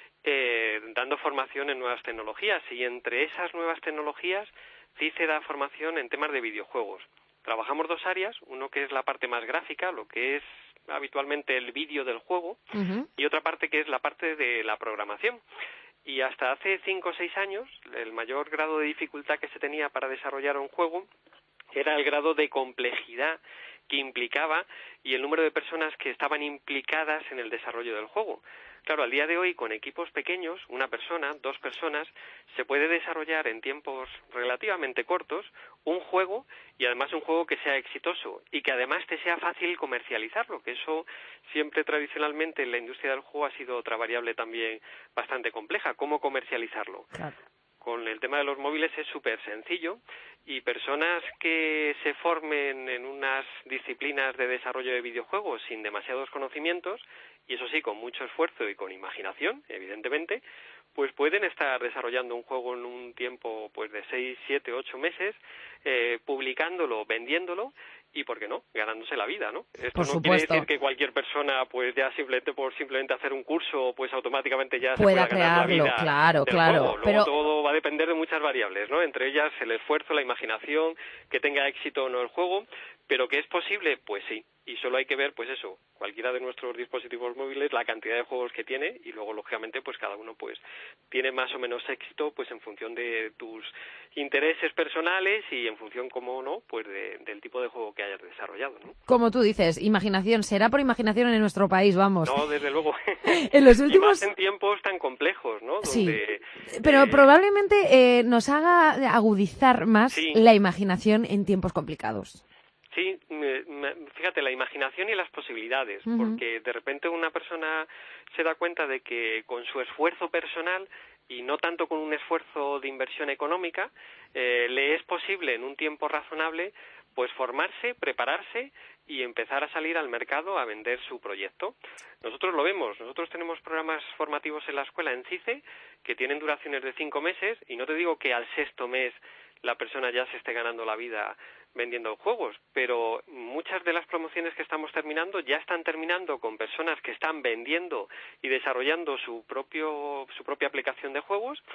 dando formación en nuevas tecnologías, y entre esas nuevas tecnologías CICE da formación en temas de videojuegos. Trabajamos dos áreas, uno que es la parte más gráfica, lo que es habitualmente el vídeo del juego, y otra parte que es la parte de la programación. Y hasta hace 5 o 6 años, el mayor grado de dificultad que se tenía para desarrollar un juego era el grado de complejidad que implicaba y el número de personas que estaban implicadas en el desarrollo del juego. Claro, al día de hoy, con equipos pequeños, una persona, 2 personas, se puede desarrollar en tiempos relativamente cortos un juego, y además un juego que sea exitoso y que además te sea fácil comercializarlo, que eso siempre tradicionalmente en la industria del juego ha sido otra variable también bastante compleja, cómo comercializarlo. Claro. Con el tema de los móviles es súper sencillo, y personas que se formen en unas disciplinas de desarrollo de videojuegos sin demasiados conocimientos, y eso sí, con mucho esfuerzo y con imaginación, evidentemente, pues pueden estar desarrollando un juego en un tiempo pues de 6, 7, 8 meses, publicándolo, vendiéndolo, y por qué no, ganándose la vida, ¿no? Esto Por no quiere supuesto. decir que cualquier persona pues ya simplemente hacer un curso pues automáticamente ya se Pueda pueda ganar la crearlo, vida claro, del claro. juego. Luego Pero todo va a depender de muchas variables, ¿no? Entre ellas el esfuerzo, la imaginación, que tenga éxito o no el juego, pero que es posible, pues sí. Y solo hay que ver, pues eso, cualquiera de nuestros dispositivos móviles, la cantidad de juegos que tiene, y luego, lógicamente, pues cada uno pues tiene más o menos éxito pues en función de tus intereses personales y en función, como no, pues del tipo de juego que hayas desarrollado, ¿no? como tú dices, imaginación, será por imaginación en nuestro país, vamos. No, desde luego. En los Y últimos... más en tiempos tan complejos, ¿no? Sí, Donde, pero probablemente nos haga agudizar más sí. la imaginación en tiempos complicados. Sí, fíjate, la imaginación y las posibilidades, porque de repente una persona se da cuenta de que con su esfuerzo personal y no tanto con un esfuerzo de inversión económica, le es posible en un tiempo razonable pues formarse, prepararse y empezar a salir al mercado a vender su proyecto. Nosotros lo vemos, nosotros tenemos programas formativos en la escuela en CICE que tienen duraciones de 5 meses, y no te digo que al 6º mes la persona ya se esté ganando la vida vendiendo juegos, pero muchas de las promociones que estamos terminando ya están terminando con personas que están vendiendo y desarrollando su propia aplicación de juegos,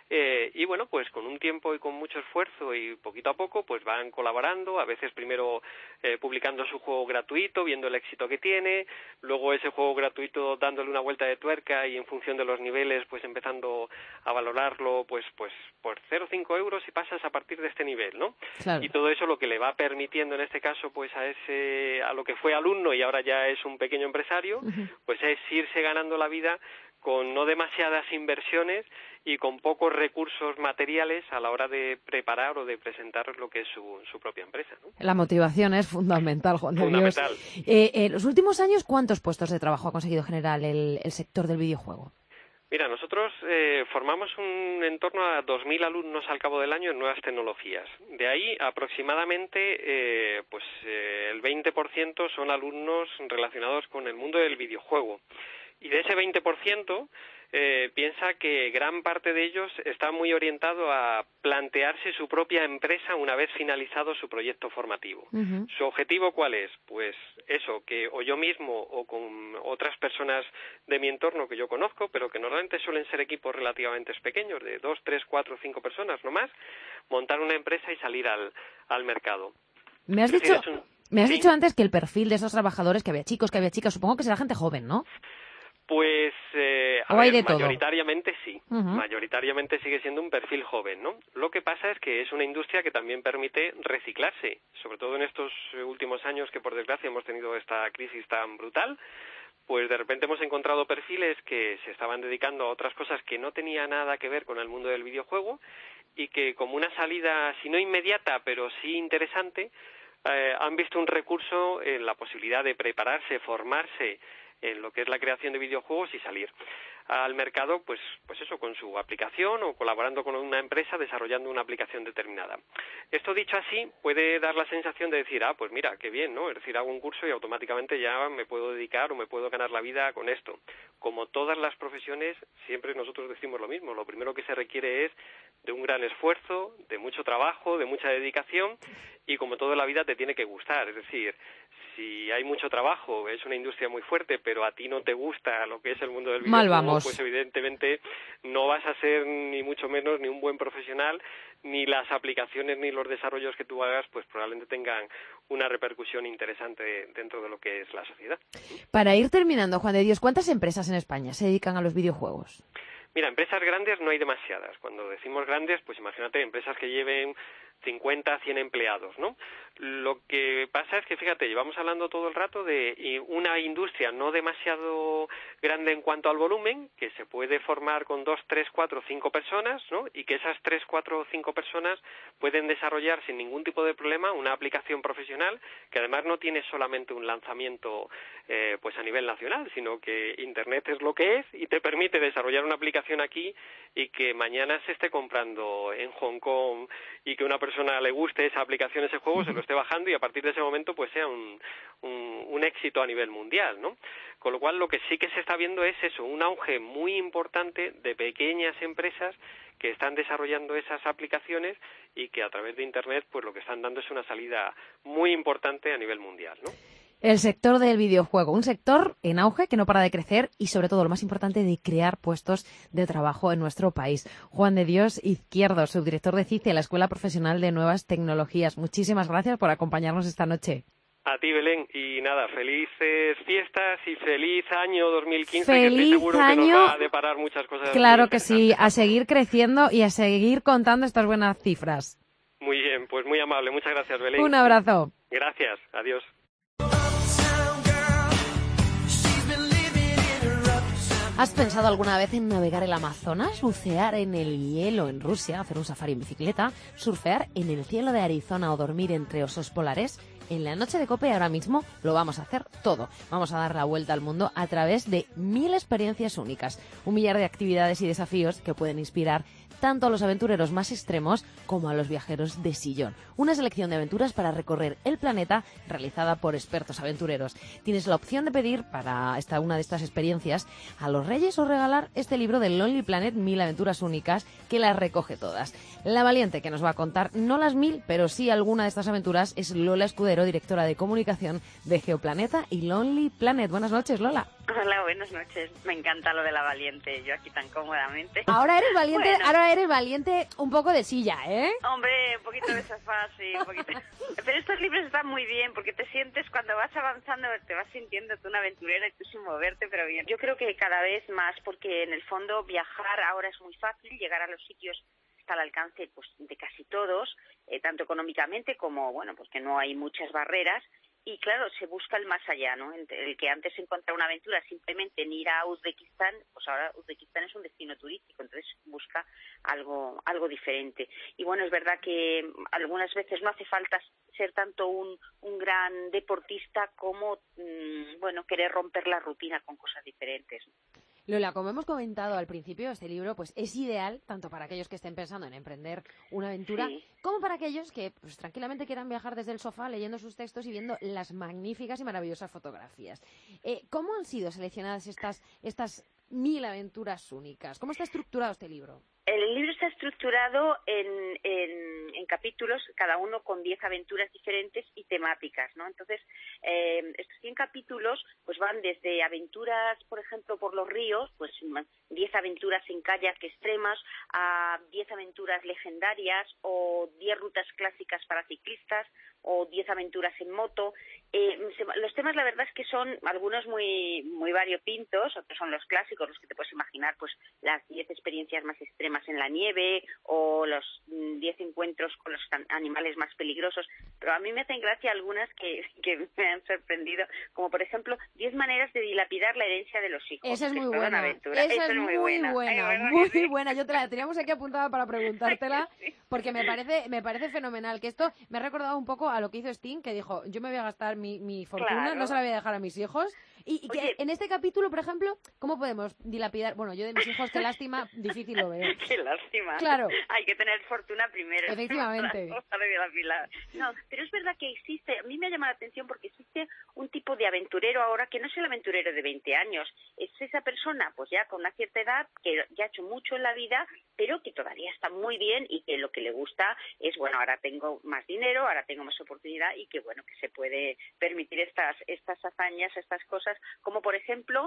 y bueno, pues con un tiempo y con mucho esfuerzo y poquito a poco pues van colaborando, a veces primero publicando su juego gratuito, viendo el éxito que tiene, luego ese juego gratuito dándole una vuelta de tuerca y en función de los niveles pues empezando a valorarlo pues por 0,5 euros y pasas a partir de este nivel, ¿no? Claro. Y todo eso lo que le va permitiendo en este caso pues a lo que fue alumno y ahora ya es un pequeño empresario, pues es irse ganando la vida con no demasiadas inversiones y con pocos recursos materiales a la hora de preparar o de presentar lo que es su propia empresa, ¿no? La motivación es fundamental, Juan de Dios. Fundamental. Los últimos años, ¿cuántos puestos de trabajo ha conseguido generar el sector del videojuego? Mira, nosotros formamos en torno a 2.000 alumnos al cabo del año en nuevas tecnologías. De ahí aproximadamente el 20% son alumnos relacionados con el mundo del videojuego. Y de ese 20%, piensa que gran parte de ellos está muy orientado a plantearse su propia empresa una vez finalizado su proyecto formativo. ¿Su objetivo cuál es? Pues eso, que o yo mismo o con otras personas de mi entorno que yo conozco, pero que normalmente suelen ser equipos relativamente pequeños, de 2, 3, 4, 5 personas no más, montar una empresa y salir al mercado. Me has dicho antes que el perfil de esos trabajadores, que había chicos, que había chicas, supongo que será gente joven, ¿no? Pues, mayoritariamente sí. Mayoritariamente sigue siendo un perfil joven, ¿no? Lo que pasa es que es una industria que también permite reciclarse, sobre todo en estos últimos años que por desgracia hemos tenido esta crisis tan brutal, pues de repente hemos encontrado perfiles que se estaban dedicando a otras cosas que no tenían nada que ver con el mundo del videojuego y que como una salida, si no inmediata, pero sí interesante, han visto un recurso en la posibilidad de prepararse, formarse, en lo que es la creación de videojuegos y salir al mercado, pues eso, con su aplicación o colaborando con una empresa desarrollando una aplicación determinada. Esto dicho así, puede dar la sensación de decir, pues mira, qué bien, ¿no? Es decir, hago un curso y automáticamente ya me puedo dedicar o me puedo ganar la vida con esto. Como todas las profesiones, siempre nosotros decimos lo mismo. Lo primero que se requiere es de un gran esfuerzo, de mucho trabajo, de mucha dedicación, y como toda la vida te tiene que gustar. Es decir, si hay mucho trabajo, es una industria muy fuerte, pero a ti no te gusta lo que es el mundo del videojuego, pues evidentemente no vas a ser ni mucho menos ni un buen profesional, ni las aplicaciones ni los desarrollos que tú hagas pues probablemente tengan una repercusión interesante dentro de lo que es la sociedad. Para ir terminando, Juan de Dios, ¿cuántas empresas en España se dedican a los videojuegos? Mira, empresas grandes no hay demasiadas. Cuando decimos grandes, pues imagínate empresas que lleven 50, 100 empleados, ¿no? Lo que pasa es que, fíjate, llevamos hablando todo el rato de una industria no demasiado grande en cuanto al volumen, que se puede formar con 2, 3, 4, 5 personas, ¿no? Y que esas 3, 4 o 5 personas pueden desarrollar sin ningún tipo de problema una aplicación profesional que además no tiene solamente un lanzamiento pues a nivel nacional, sino que Internet es lo que es y te permite desarrollar una aplicación aquí y que mañana se esté comprando en Hong Kong y que una persona le guste esa aplicación, ese juego, se lo esté bajando y a partir de ese momento pues sea un éxito a nivel mundial, ¿no? Con lo cual lo que sí que se está viendo es eso, un auge muy importante de pequeñas empresas que están desarrollando esas aplicaciones y que a través de Internet pues lo que están dando es una salida muy importante a nivel mundial, ¿no? El sector del videojuego, un sector en auge que no para de crecer y sobre todo lo más importante de crear puestos de trabajo en nuestro país. Juan de Dios Izquierdo, subdirector de CICE, la Escuela Profesional de Nuevas Tecnologías. Muchísimas gracias por acompañarnos esta noche. A ti, Belén, y nada, felices fiestas y feliz año 2015, ¡Feliz que estoy seguro año! Que nos va a deparar muchas cosas. Claro que sí, a seguir creciendo y a seguir contando estas buenas cifras. Muy bien, pues muy amable, muchas gracias, Belén. Un abrazo. Gracias, adiós. ¿Has pensado alguna vez en navegar el Amazonas, bucear en el hielo en Rusia, hacer un safari en bicicleta, surfear en el cielo de Arizona o dormir entre osos polares? En la noche de COPE ahora mismo lo vamos a hacer todo. Vamos a dar la vuelta al mundo a través de 1000 experiencias únicas, un millar de actividades y desafíos que pueden inspirar tanto a los aventureros más extremos como a los viajeros de sillón. Una selección de aventuras para recorrer el planeta realizada por expertos aventureros. Tienes la opción de pedir para una de estas experiencias a los Reyes o regalar este libro del Lonely Planet, 1000 aventuras únicas, que las recoge todas. La valiente que nos va a contar, no las 1000, pero sí alguna de estas aventuras, es Lola Escudero, directora de comunicación de Geoplaneta y Lonely Planet. Buenas noches, Lola. Hola, buenas noches. Me encanta lo de la valiente, yo aquí tan cómodamente. Ahora eres valiente, Bueno. ahora eres valiente un poco de silla, ¿eh? Hombre, un poquito de sofá, sí, un poquito. Pero estos libros están muy bien porque te sientes, cuando vas avanzando, te vas sintiendo tú una aventurera y tú sin moverte, pero bien. Yo creo que cada vez más, porque en el fondo viajar ahora es muy fácil, llegar a los sitios está al alcance pues de casi todos, tanto económicamente como, bueno, pues que no hay muchas barreras. Y claro, se busca el más allá, ¿no? El que antes encontraba una aventura simplemente en ir a Uzbekistán, pues ahora Uzbekistán es un destino turístico, entonces busca algo diferente. Y bueno, es verdad que algunas veces no hace falta ser tanto un gran deportista como, bueno, querer romper la rutina con cosas diferentes, ¿no? Lola, como hemos comentado al principio, este libro pues es ideal tanto para aquellos que estén pensando en emprender una aventura, Sí. como para aquellos que pues tranquilamente quieran viajar desde el sofá leyendo sus textos y viendo las magníficas y maravillosas fotografías. ¿Cómo han sido seleccionadas estas 1000 aventuras únicas? ¿Cómo está estructurado este libro? El libro está estructurado en capítulos, cada uno con 10 aventuras diferentes y temáticas, ¿no? Entonces, estos 100 capítulos pues van desde aventuras, por ejemplo, por los ríos, pues 10 aventuras en kayak extremas, a 10 aventuras legendarias o 10 rutas clásicas para ciclistas o 10 aventuras en moto. Los temas, la verdad es que son algunos muy variopintos, otros son los clásicos, los que te puedes imaginar, pues las 10 experiencias más extremas en la nieve o los 10 encuentros con los animales más peligrosos, pero a mí me hacen gracia algunas que me han sorprendido, como por ejemplo 10 maneras de dilapidar la herencia de los hijos. Esa es muy toda una buena. aventura. Esa es muy buena, muy Sí. buena. Yo te la teníamos aquí apuntada para preguntártela, porque me parece fenomenal. Que esto me ha recordado un poco a lo que hizo Sting, que dijo, yo me voy a gastar mi fortuna, Claro. no se la voy a dejar a mis hijos, Y que Oye. en este capítulo, por ejemplo, ¿cómo podemos dilapidar? Bueno, yo de mis hijos, qué lástima, difícil lo veo. Qué lástima. Claro. Hay que tener fortuna primero. Efectivamente. No, pero es verdad que existe, a mí me ha llamado la atención porque existe un tipo de aventurero ahora que no es el aventurero de 20 años, es esa persona pues ya con una cierta edad que ya ha hecho mucho en la vida, pero que todavía está muy bien y que lo que le gusta es, bueno, ahora tengo más dinero, ahora tengo más oportunidad y que, bueno, que se puede permitir estas hazañas, estas cosas, como por ejemplo,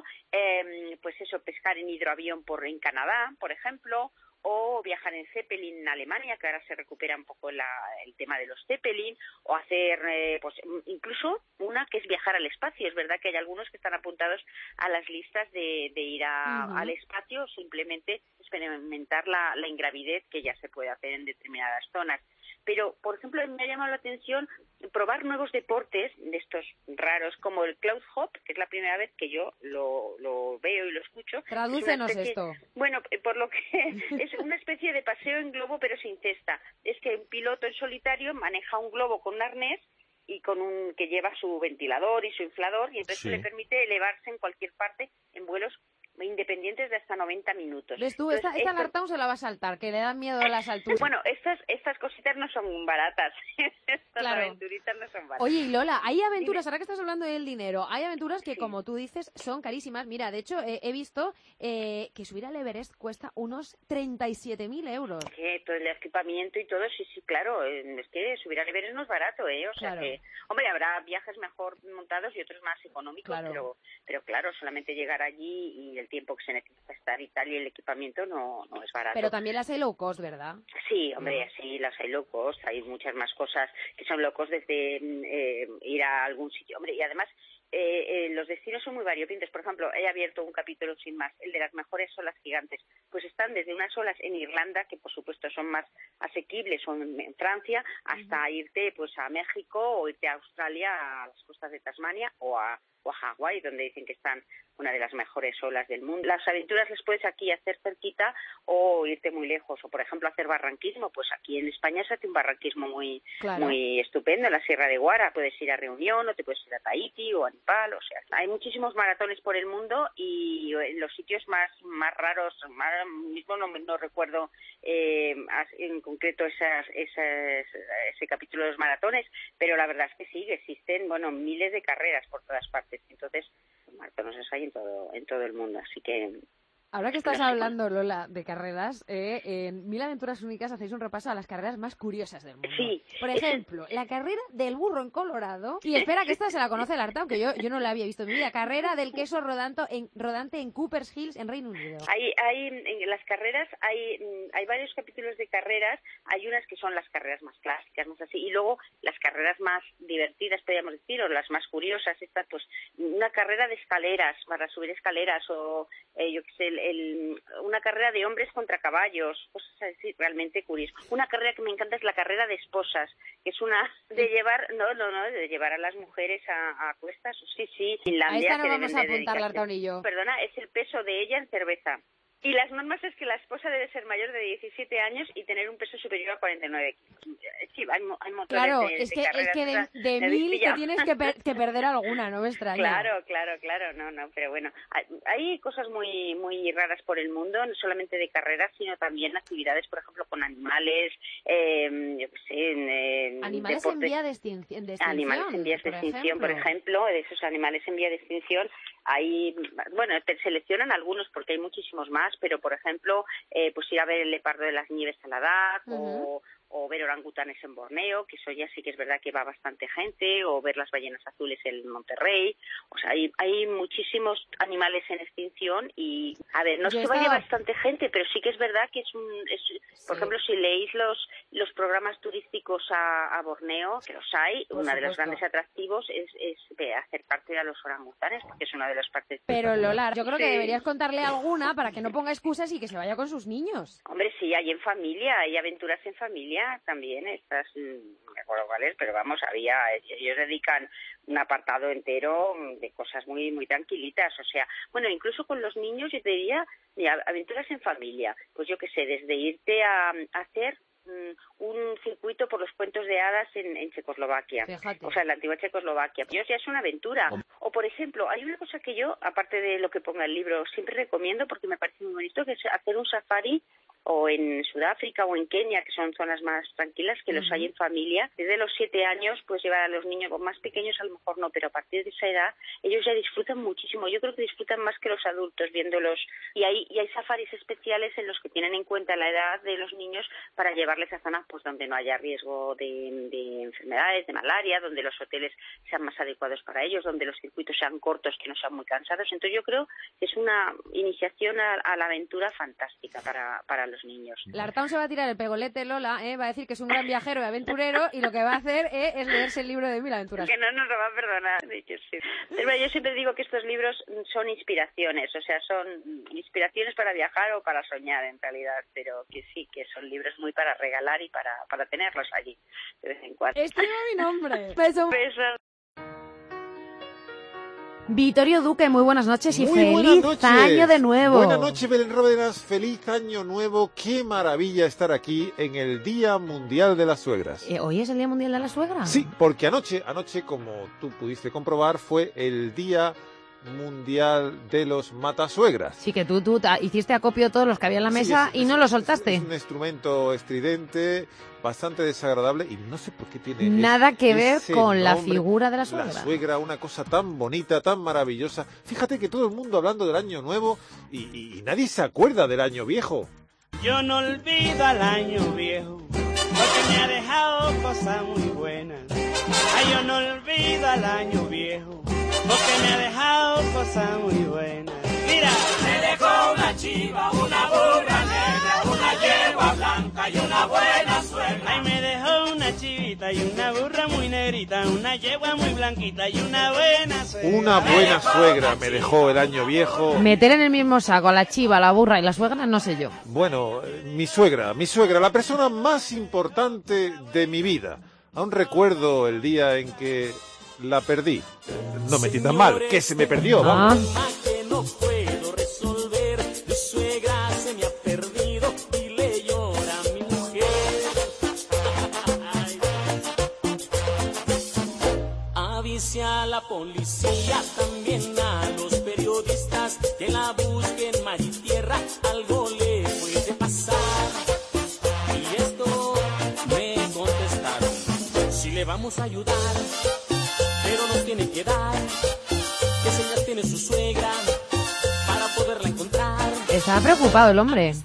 pues eso, pescar en hidroavión en Canadá, por ejemplo, o viajar en Zeppelin en Alemania, que ahora se recupera un poco el tema de los Zeppelin, o hacer, pues incluso una que es viajar al espacio. Es verdad que hay algunos que están apuntados a las listas de ir al espacio, simplemente experimentar la ingravidez, que ya se puede hacer en determinadas zonas. Pero, por ejemplo, me ha llamado la atención probar nuevos deportes de estos raros, como el cloud hop, que es la primera vez que yo lo veo y lo escucho. Tradúcenos esto. Bueno, por lo que es una especie de paseo en globo, pero sin cesta. Es que un piloto en solitario maneja un globo con un arnés y que lleva su ventilador y su inflador, y entonces le permite elevarse en cualquier parte en vuelos independientes de hasta 90 minutos. ¿Ves tú? Esta Lartown se la va a saltar, que le dan miedo a las alturas. Bueno, estas cositas no son baratas. Estas claro. aventuritas no son baratas. Oye, y Lola, hay aventuras, ahora que estás hablando del dinero, hay aventuras que, como tú dices, son carísimas. Mira, de hecho, he visto que subir al Everest cuesta unos 37.000 euros. Todo el equipamiento y todo, sí, claro. Es que subir al Everest no es barato, ¿eh? O sea que, hombre, habrá viajes mejor montados y otros más económicos, pero claro, solamente llegar allí y el tiempo que se necesita estar y tal, y el equipamiento no es barato. Pero también las hay low cost, ¿verdad? Sí, hombre, sí, las hay low cost, hay muchas más cosas que son low cost, desde ir a algún sitio. Hombre, y además los destinos son muy variopintos. Por ejemplo, he abierto un capítulo sin más, el de las mejores olas gigantes. Pues están desde unas olas en Irlanda, que por supuesto son más asequibles, o en Francia, hasta irte pues a México o irte a Australia, a las costas de Tasmania o a Hawái, donde dicen que están una de las mejores olas del mundo. Las aventuras las puedes aquí hacer cerquita o irte muy lejos, o por ejemplo hacer barranquismo. Pues aquí en España se hace un barranquismo muy estupendo en la Sierra de Guara. Puedes ir a Reunión o te puedes ir a Tahití o a Nepal, o sea, hay muchísimos maratones por el mundo, y en los sitios más raros, mismo no recuerdo en concreto ese capítulo de los maratones, pero la verdad es que sí, que existen, bueno, miles de carreras por todas partes. Entonces, los maratones los hay en todo el mundo, así que... Ahora que estás hablando, Lola, de carreras, en 1000 Aventuras Únicas hacéis un repaso a las carreras más curiosas del mundo. Sí. Por ejemplo, la carrera del burro en Colorado. Y espera, que esta se la conoce Larta, aunque yo no la había visto en mi vida. Carrera del queso rodante en Coopers Hills, en Reino Unido. En las carreras hay varios capítulos de carreras. Hay unas que son las carreras más clásicas, más así, y luego las carreras más divertidas, podríamos decir, o las más curiosas. Esta, pues, una carrera de escaleras, para subir escaleras, o yo qué sé, una carrera de hombres contra caballos, cosas así realmente curiosas. Una carrera que me encanta es la carrera de esposas, que es una de llevar, de llevar a las mujeres a cuestas. Sí, Finlandia. A esta no que vamos a deben apuntar, Lartaun y yo. Perdona, es el peso de ella en cerveza. Y las normas es que la esposa debe ser mayor de 17 años y tener un peso superior a 49 kilos. Sí, hay motores claro, de es que de 1000 1000 te tienes que perder alguna, no me extraña. Claro, no, pero bueno, hay cosas muy muy raras por el mundo, no solamente de carreras, sino también actividades, por ejemplo, con animales, yo qué sé, animales deportes, en vía de extinción. Animales en vías de extinción, por ejemplo, de esos animales en vía de extinción, te seleccionan algunos porque hay muchísimos más, pero por ejemplo, pues ir a ver el leopardo de las nieves a Ladakh, o ver orangutanes en Borneo, que eso ya sí que es verdad que va bastante gente, o ver las ballenas azules en Monterrey. O sea, hay muchísimos animales en extinción y, a ver, no es que vaya bastante gente, pero sí que es verdad que por ejemplo, si leéis los programas turísticos a Borneo, que los hay, uno de los grandes atractivos es hacer parte a los orangutanes, porque es una de las partes... Pero Lola, yo creo que deberías contarle alguna para que no ponga excusas y que se vaya con sus niños. Hombre, sí, hay en familia, hay aventuras en familia también, estas, no me acuerdo cuáles, pero vamos, ellos dedican un apartado entero de cosas muy muy tranquilitas, o sea, bueno, incluso con los niños yo te diría, mira, aventuras en familia, pues yo qué sé, desde irte a hacer un circuito por los cuentos de hadas en Checoslovaquia. Fíjate. O sea, en la antigua Checoslovaquia. Yo ya es una aventura. O, por ejemplo, hay una cosa que yo, aparte de lo que ponga el libro, siempre recomiendo porque me parece muy bonito, que es hacer un safari o en Sudáfrica o en Kenia, que son zonas más tranquilas, que los hay en familia. Desde los 7 años, pues llevar a los niños más pequeños, a lo mejor no, pero a partir de esa edad, ellos ya disfrutan muchísimo. Yo creo que disfrutan más que los adultos viéndolos. Y hay safaris especiales en los que tienen en cuenta la edad de los niños para llevarles a zonas pues donde no haya riesgo de enfermedades, de malaria, donde los hoteles sean más adecuados para ellos, donde los circuitos sean cortos, que no sean muy cansados. Entonces yo creo que es una iniciación a la aventura fantástica para los niños. Lartaun se va a tirar el pegolete, Lola, va a decir que es un gran viajero y aventurero y lo que va a hacer es leerse el libro de 1000 aventuras. Que no nos lo va a perdonar, de hecho sí. Pero yo siempre digo que estos libros son inspiraciones, o sea, son inspiraciones para viajar o para soñar en realidad, pero que sí, que son libros muy para regalar y para tenerlos allí de vez en cuando. Escriba mi nombre. Beso. Besos. Vittorio Duque, muy buenas noches y Muy feliz buenas noches. año de nuevo. Buenas noches, Belén Ródenas, feliz año nuevo. Qué maravilla estar aquí en el Día Mundial de las Suegras. ¿Hoy es el Día Mundial de la Suegra? Sí, porque anoche, como tú pudiste comprobar, fue el Día Mundial de los Matasuegras. Sí, que tú hiciste acopio todos los que había en la mesa y no los soltaste. Es un instrumento estridente, bastante desagradable y no sé por qué tiene nada que ver ese con la nombre. figura de la suegra. La suegra, una cosa tan bonita, tan maravillosa. Fíjate que todo el mundo hablando del año nuevo y nadie se acuerda del año viejo. Yo no olvido al año viejo porque me ha dejado cosas muy buenas. Ay, yo no olvido al año viejo porque me ha dejado cosas muy buenas. Mira, me dejó una chiva, una burra negra, una yegua blanca y una buena suegra. Ay, me dejó una chivita y una burra muy negrita, una yegua muy blanquita y una buena suegra. Una buena suegra me dejó el año viejo. Meter en el mismo saco a la chiva, la burra y la suegra, no sé yo. Bueno, mi suegra, la persona más importante de mi vida. Aún recuerdo el día en que la perdí. No me entiendas mal, que se me perdió, vamos. Que no puedo resolver, mi suegra se me ha perdido y le llora a mi mujer. Avise a la policía, también a los periodistas que la busquen mar y tierra, algo le puede pasar. Y esto me contestaron, si le vamos a ayudar, pero nos tiene que dar qué señal tiene su suegra para poderla encontrar. Estaba preocupado el hombre.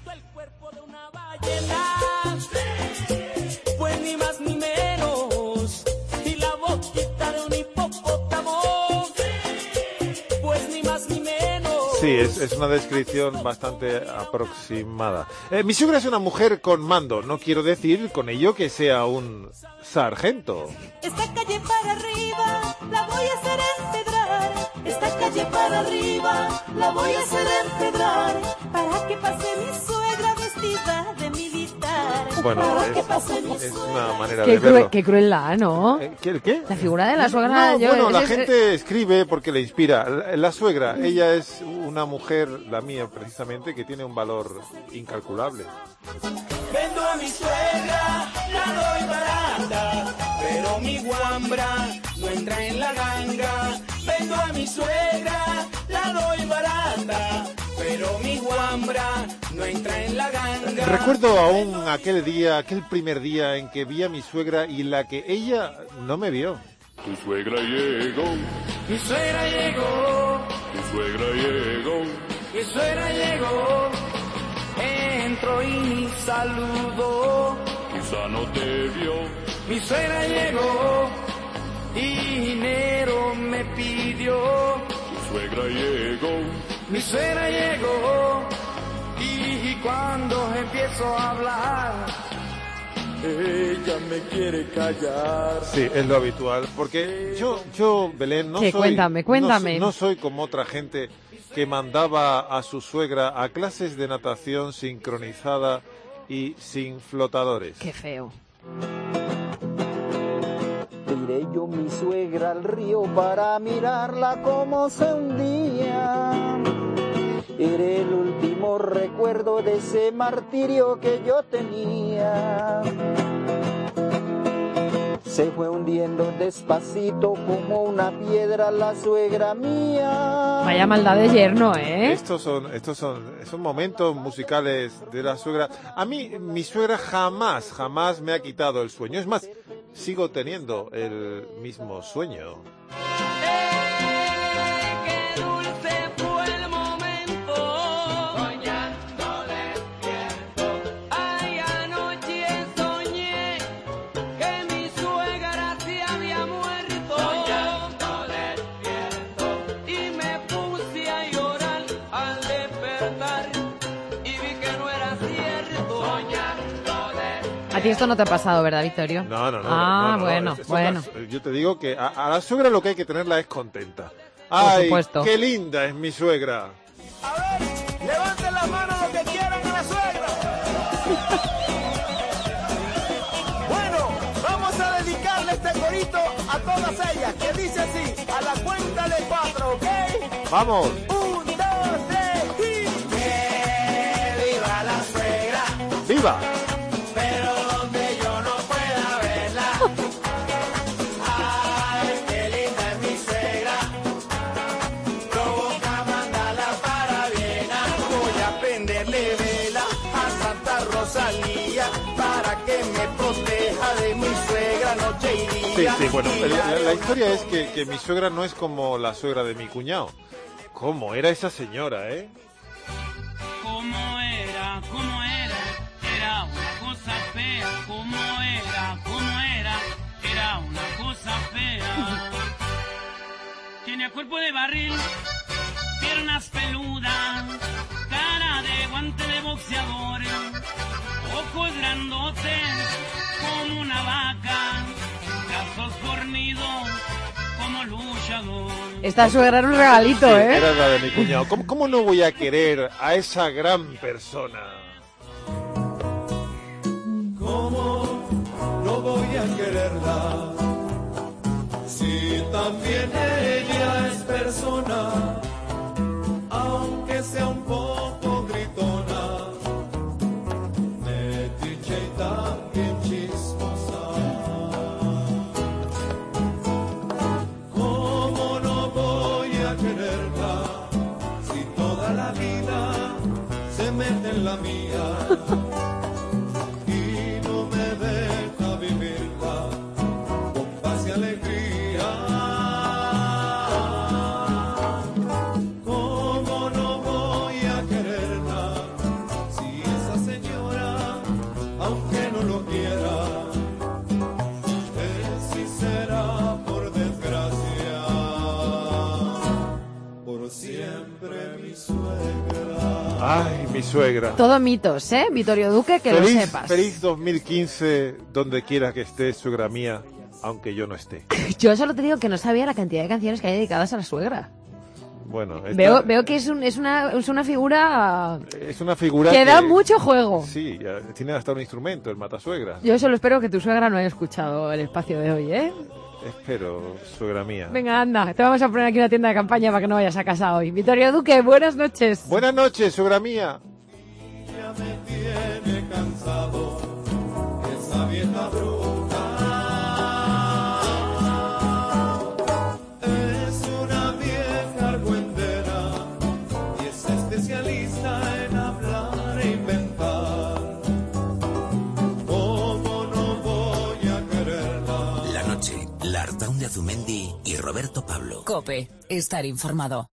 Pues ni más ni menos, y la boquita de un hipopótamo. Pues ni más ni menos. Sí, es una descripción bastante aproximada. Mi suegra es una mujer con mando. No quiero decir con ello que sea un sargento. Esta calle para arriba la voy a hacer empedrar. Esta calle para arriba la voy a hacer empedrar. Para que pase mi suegra vestida de militar. Bueno, Para que pase mi es una manera Qué de verlo. qué crueldad, ¿no? ¿Qué? La figura de la suegra... No, yo- bueno, la es- gente escribe porque le inspira. La suegra, ella es una mujer, la mía precisamente, que tiene un valor incalculable. Vendo a mi suegra, la doy barata, pero mi guambra no entra en la ganga. Vendo a mi suegra, la doy barata, pero mi guambra no entra en la ganga. Recuerdo aún aquel primer día en que vi a mi suegra y la que ella no me vio. Tu suegra llegó, Mi suegra llegó, tu suegra llegó. mi suegra llegó, entró y mi saludó. Quizá no te vio, Mi suegra llegó y dinero me pidió. tu suegra llegó, Mi suegra llegó y cuando empiezo a hablar, ella me quiere callar. Sí, es lo habitual, porque yo Belén, no Sí, soy... cuéntame. No soy como otra gente que mandaba a su suegra a clases de natación sincronizada y sin flotadores. Qué feo. Iré yo mi suegra al río para mirarla como se hundía. Eres el último recuerdo de ese martirio que yo tenía. Se fue hundiendo despacito como una piedra la suegra mía. Vaya maldad de yerno, ¿eh? Estos son momentos musicales de la suegra. A mí, mi suegra jamás me ha quitado el sueño. Es más, sigo teniendo el mismo sueño. Qué dulce fue el momento, soñando despierto. Ay, anoche soñé que mi suegra se había muerto, soñando despierto. Y me puse a llorar al despertar y vi que no era cierto, soñando despierto. A ti esto no te ha pasado, ¿verdad, Victorio? No. Bueno. Yo te digo que a la suegra lo que hay que tenerla es contenta. Por ¡Ay, supuesto. qué linda es mi suegra! A ver, levanten las manos los que quieran a la suegra. Bueno, vamos a dedicarle este corito a todas ellas, que dice así, a la cuenta de 4, ¿ok? ¡Vamos! 1, 2, 3 y... ¡Que viva la suegra! ¡Viva! Pero donde yo no pueda verla. Ay, qué linda es mi suegra. Provoca mandarla para Viena. Voy a prenderle vela a Santa Rosalía para que me proteja de mi suegra noche y día. Sí, bueno, la historia es que mi suegra no es como la suegra de mi cuñado. ¿Cómo era esa señora, eh? ¿Cómo era? Era una cosa fea. ¿Cómo era? Era una cosa fea. Tenía cuerpo de barril, piernas peludas, cara de guante de boxeador, ojos grandotes como una vaca, brazos fornidos como luchador. Esta suegra era un regalito, Sí, ¿eh? era la de mi cuñado. ¿Cómo no voy a querer a esa gran persona? ¿Cómo no voy a quererla? Si también ella es persona, aunque sea un poco gritona, metiche y también chismosa. ¿Cómo no voy a quererla? Si toda la vida se mete en la mía y no me deja vivirla con paz y alegría. ¿Cómo no voy a quererla si esa señora, aunque no lo quiera, si será por desgracia, por siempre mi suegra? Ay, mi suegra. Todo mitos, ¿eh? Vittorio Duque, que lo sepas. Feliz 2015, donde quiera que estés, suegra mía, aunque yo no esté. Yo solo te digo que no sabía la cantidad de canciones que hay dedicadas a la suegra. Bueno, Veo que es una figura es una figura que da mucho juego. Sí, tiene hasta un instrumento, el matasuegra. Yo solo espero que tu suegra no haya escuchado el espacio de hoy, ¿eh? Espero, suegra mía. Venga, anda, te vamos a poner aquí una tienda de campaña para que no vayas a casa hoy. Vittorio Duque, buenas noches. Buenas noches, suegra mía. Ya me tiene cansado esa vieja bruja. Es una vieja argüendera y es especialista en hablar e inventar. ¿Cómo no voy a quererla? La noche, Lartaun de Azumendi y Roberto Pablo. COPE, estar informado.